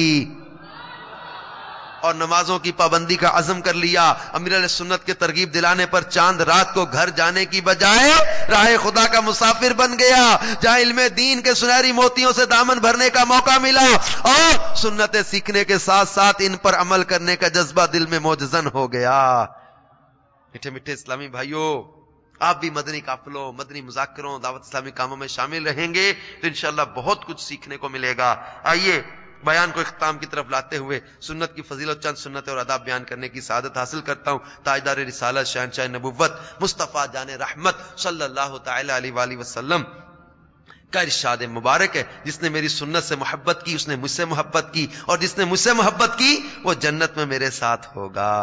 اور نمازوں کی پابندی کا عزم کر لیا۔ امیر علیہ سنت کے ترغیب دلانے پر چاند رات کو گھر جانے کی بجائے راہ خدا کا مسافر بن گیا، جہاں علم دین کے سنہری موتیوں سے دامن بھرنے کا موقع ملا اور سنتیں سیکھنے کے ساتھ ساتھ ان پر عمل کرنے کا جذبہ دل میں موجزن ہو گیا۔ میٹھے میٹھے اسلامی بھائیوں، آپ بھی مدنی قافلوں، مدنی مذاکروں، دعوت اسلامی کاموں میں شامل رہیں گے تو انشاءاللہ بہت کچھ سیکھنے کو ملے گا۔ آئیے بیان کو اختتام کی طرف لاتے ہوئے سنت کی فضیلت، چند سنت اور آداب بیان کرنے کی سعادت حاصل کرتا ہوں۔ تاجدار رسالت، شہنشاہ نبوت، مصطفیٰ جان رحمت صلی اللہ تعالی علیہ وآلہ وسلم کا ارشاد مبارک ہے، جس نے میری سنت سے محبت کی اس نے مجھ سے محبت کی، اور جس نے مجھ سے محبت کی وہ جنت میں میرے ساتھ ہوگا۔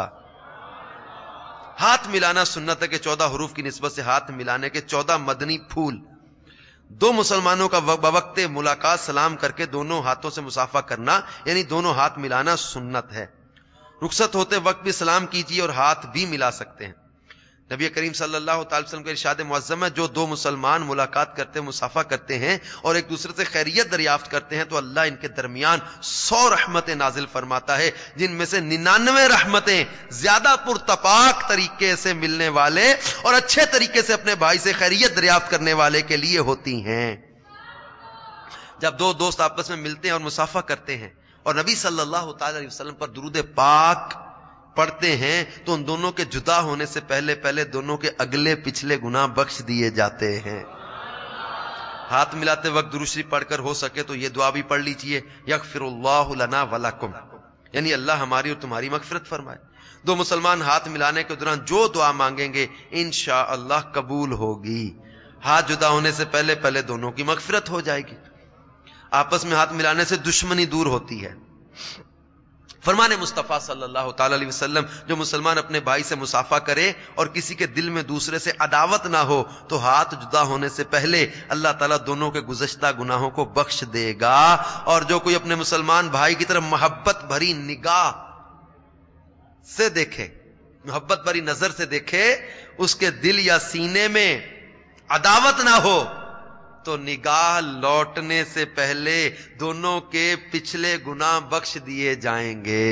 ہاتھ ملانا سنت ہے کہ چودہ حروف کی نسبت سے ہاتھ ملانے کے چودہ مدنی پھول، دو مسلمانوں کا بوقت ملاقات سلام کر کے دونوں ہاتھوں سے مصافحہ کرنا یعنی دونوں ہاتھ ملانا سنت ہے۔ رخصت ہوتے وقت بھی سلام کیجیے اور ہاتھ بھی ملا سکتے ہیں۔ نبی کریم صلی اللہ تعالی وسلم کا ارشاد معظم ہے، جو دو مسلمان ملاقات کرتے مصافحہ کرتے ہیں اور ایک دوسرے سے خیریت دریافت کرتے ہیں تو اللہ ان کے درمیان سو رحمتیں نازل فرماتا ہے، جن میں سے ننانوے رحمتیں زیادہ پرتپاک طریقے سے ملنے والے اور اچھے طریقے سے اپنے بھائی سے خیریت دریافت کرنے والے کے لیے ہوتی ہیں۔ جب دو دوست آپس میں ملتے ہیں اور مصافحہ کرتے ہیں اور نبی صلی اللہ تعالی علیہ وسلم پر درود پاک پڑھتے ہیں تو ان دونوں کے جدا ہونے سے پہلے پہلے دونوں کے اگلے پچھلے گناہ بخش دیے جاتے ہیں۔ ہاتھ ملاتے وقت درود شریف پڑھ کر ہو سکے تو یہ دعا بھی پڑھ لیجئے، یغفر اللہ لنا ولکم، یعنی اللہ ہماری اور تمہاری مغفرت فرمائے۔ دو مسلمان ہاتھ ملانے کے دوران جو دعا مانگیں گے انشاءاللہ قبول ہوگی۔ ہاتھ جدا ہونے سے پہلے پہلے دونوں کی مغفرت ہو جائے گی۔ آپس میں ہاتھ ملانے سے دشمنی دور ہوتی ہے۔ فرمان مصطفیٰ صلی اللہ تعالی علیہ وسلم، جو مسلمان اپنے بھائی سے مصافحہ کرے اور کسی کے دل میں دوسرے سے عداوت نہ ہو تو ہاتھ جدا ہونے سے پہلے اللہ تعالیٰ دونوں کے گزشتہ گناہوں کو بخش دے گا۔ اور جو کوئی اپنے مسلمان بھائی کی طرف محبت بھری نگاہ سے دیکھے، محبت بھری نظر سے دیکھے، اس کے دل یا سینے میں عداوت نہ ہو تو نگاہ لوٹنے سے پہلے دونوں کے پچھلے گناہ بخش دیے جائیں گے۔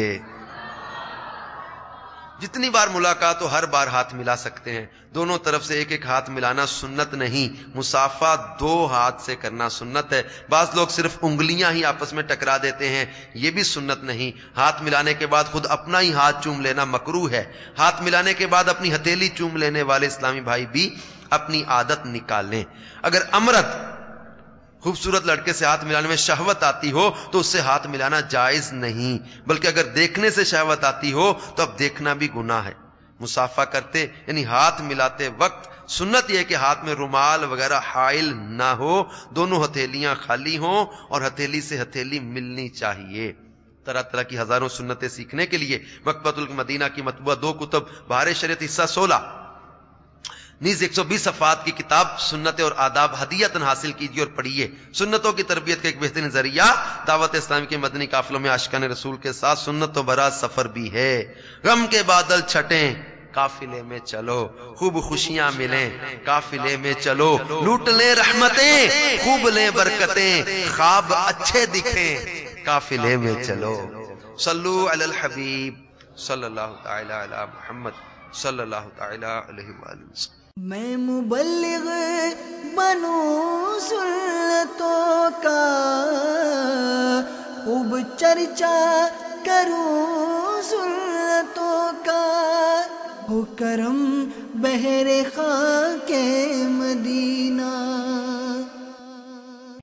جتنی بار ملاقات ہو ہر بار ہاتھ ملا سکتے ہیں۔ دونوں طرف سے ایک ایک ہاتھ ملانا سنت نہیں، مصافحہ دو ہاتھ سے کرنا سنت ہے۔ بعض لوگ صرف انگلیاں ہی آپس میں ٹکرا دیتے ہیں، یہ بھی سنت نہیں۔ ہاتھ ملانے کے بعد خود اپنا ہی ہاتھ چوم لینا مکروہ ہے۔ ہاتھ ملانے کے بعد اپنی ہتھیلی چوم لینے والے اسلامی بھائی بھی اپنی عادت نکالیں۔ اگر امرت خوبصورت لڑکے سے ہاتھ ملانے میں شہوت آتی ہو تو اس سے ہاتھ ملانا جائز نہیں، بلکہ اگر دیکھنے سے شہوت آتی ہو تو اب دیکھنا بھی گناہ ہے۔ مصافحہ کرتے یعنی ہاتھ ملاتے وقت سنت یہ کہ ہاتھ میں رومال وغیرہ حائل نہ ہو، دونوں ہتھیلیاں خالی ہوں اور ہتھیلی سے ہتھیلی ملنی چاہیے۔ طرح طرح کی ہزاروں سنتیں سیکھنے کے لیے مکتبۃ المدینہ کی مطبوعہ دو کتب، بہار شریعت حصہ سولہ نیز ایک سو بیس صفحات کی کتاب سنت اور آداب ہدیتاً حاصل کیجیے اور پڑھیے۔ سنتوں کی تربیت کا ایک بہترین ذریعہ دعوت اسلامی کے مدنی قافلوں میں عاشقان رسول کے ساتھ سنت و برات سفر بھی ہے۔ غم کے بادل چھٹیں قافلے میں چلو، خوب خوشیاں ملیں قافلے میں چلو، لوٹ لیں رحمتیں خوب لیں برکتیں، خواب اچھے دکھیں قافلے میں چلو۔ صلو علی الحبیب صلی اللہ تعالی علی محمد صلی اللہ تعالی علیہ وآلہ وسلم۔ میں مبلغ بنوں سنتوں کا، خوب چرچا کروں سنتوں کا، ہو کرم بہر خاک مدینہ۔